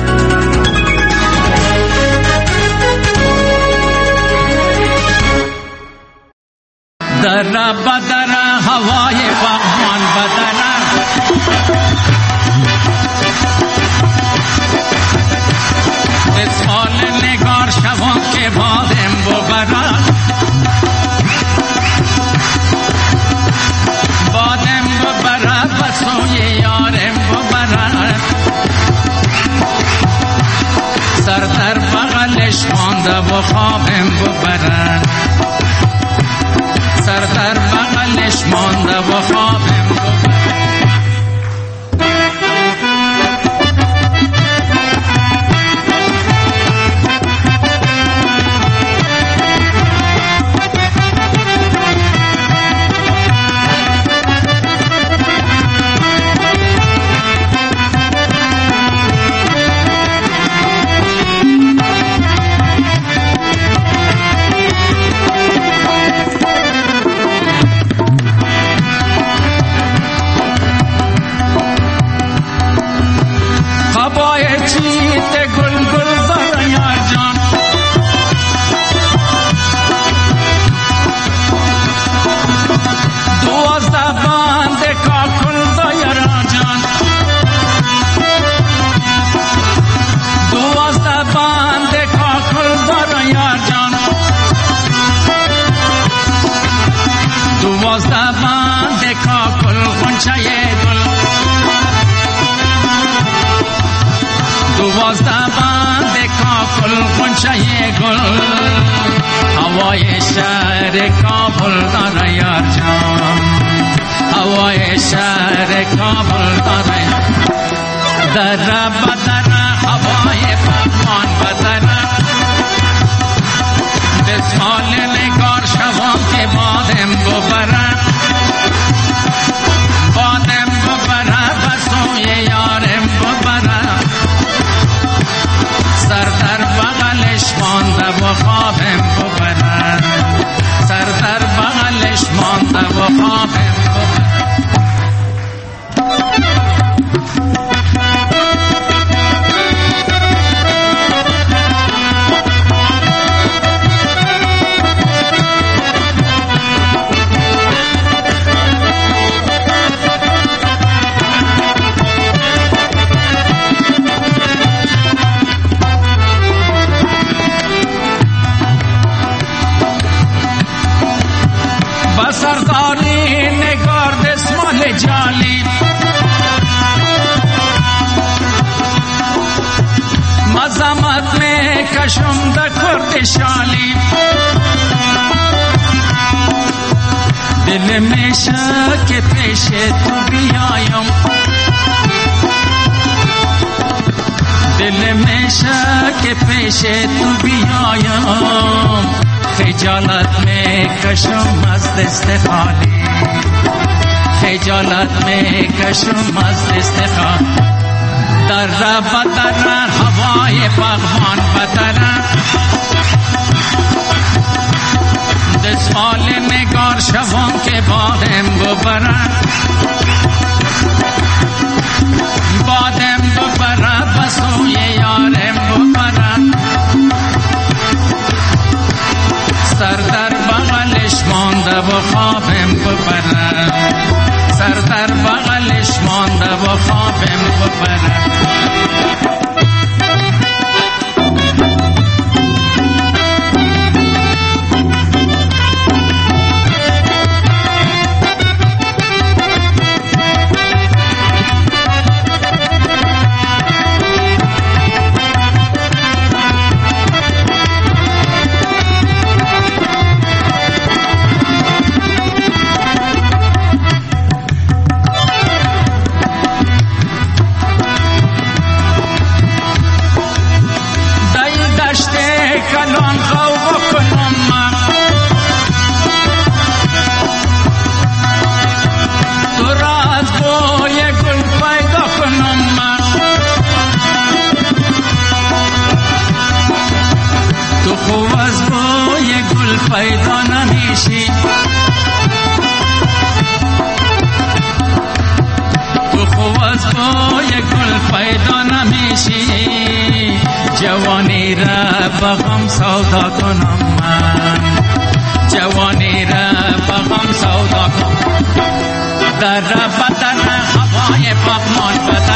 در بدر هوای فغان بدر اسمال نگار شوان که بادم ببرد بادم ببرد و سوی یارم ببرد سر در بغلش مانده و خوابم ببرد سر در بغلش مانده و خوابم ببرد. بند کاکل غنچه گل هوای شهر کابل داره یار جان هوای شهر کابل داره در بدر هوای پاکمان بدر دستمال نگار شوام که بادم ببره بادم ببره بسوی یارم ببره سر در بغلش مانده و خوابم ببره سر در بغلش مانده و خوابم ببره سرداری نگار دستمال جالی مزامت میں کشم دا کرد شالی دل میں شک پیش تو بیایم دل میں شک پیش تو بیایم خجالت میں کشم از دست خالی خجالت میں کشم از دست خالی در بدر هوای باغبان بدر دستمال نگار شوم که بادم ببرم بادم ببرم بسوی یارم ببرم سر در بغلش مانده و خوابم ببرم سر در بغلش مانده و خوابم ببرم پیدا نمیشی تو خوب از بوی گل پیدا نمیشی جوانی را بغم سودا کنم من جوانی را بغم سودا کنم در بدن هوای پاکمان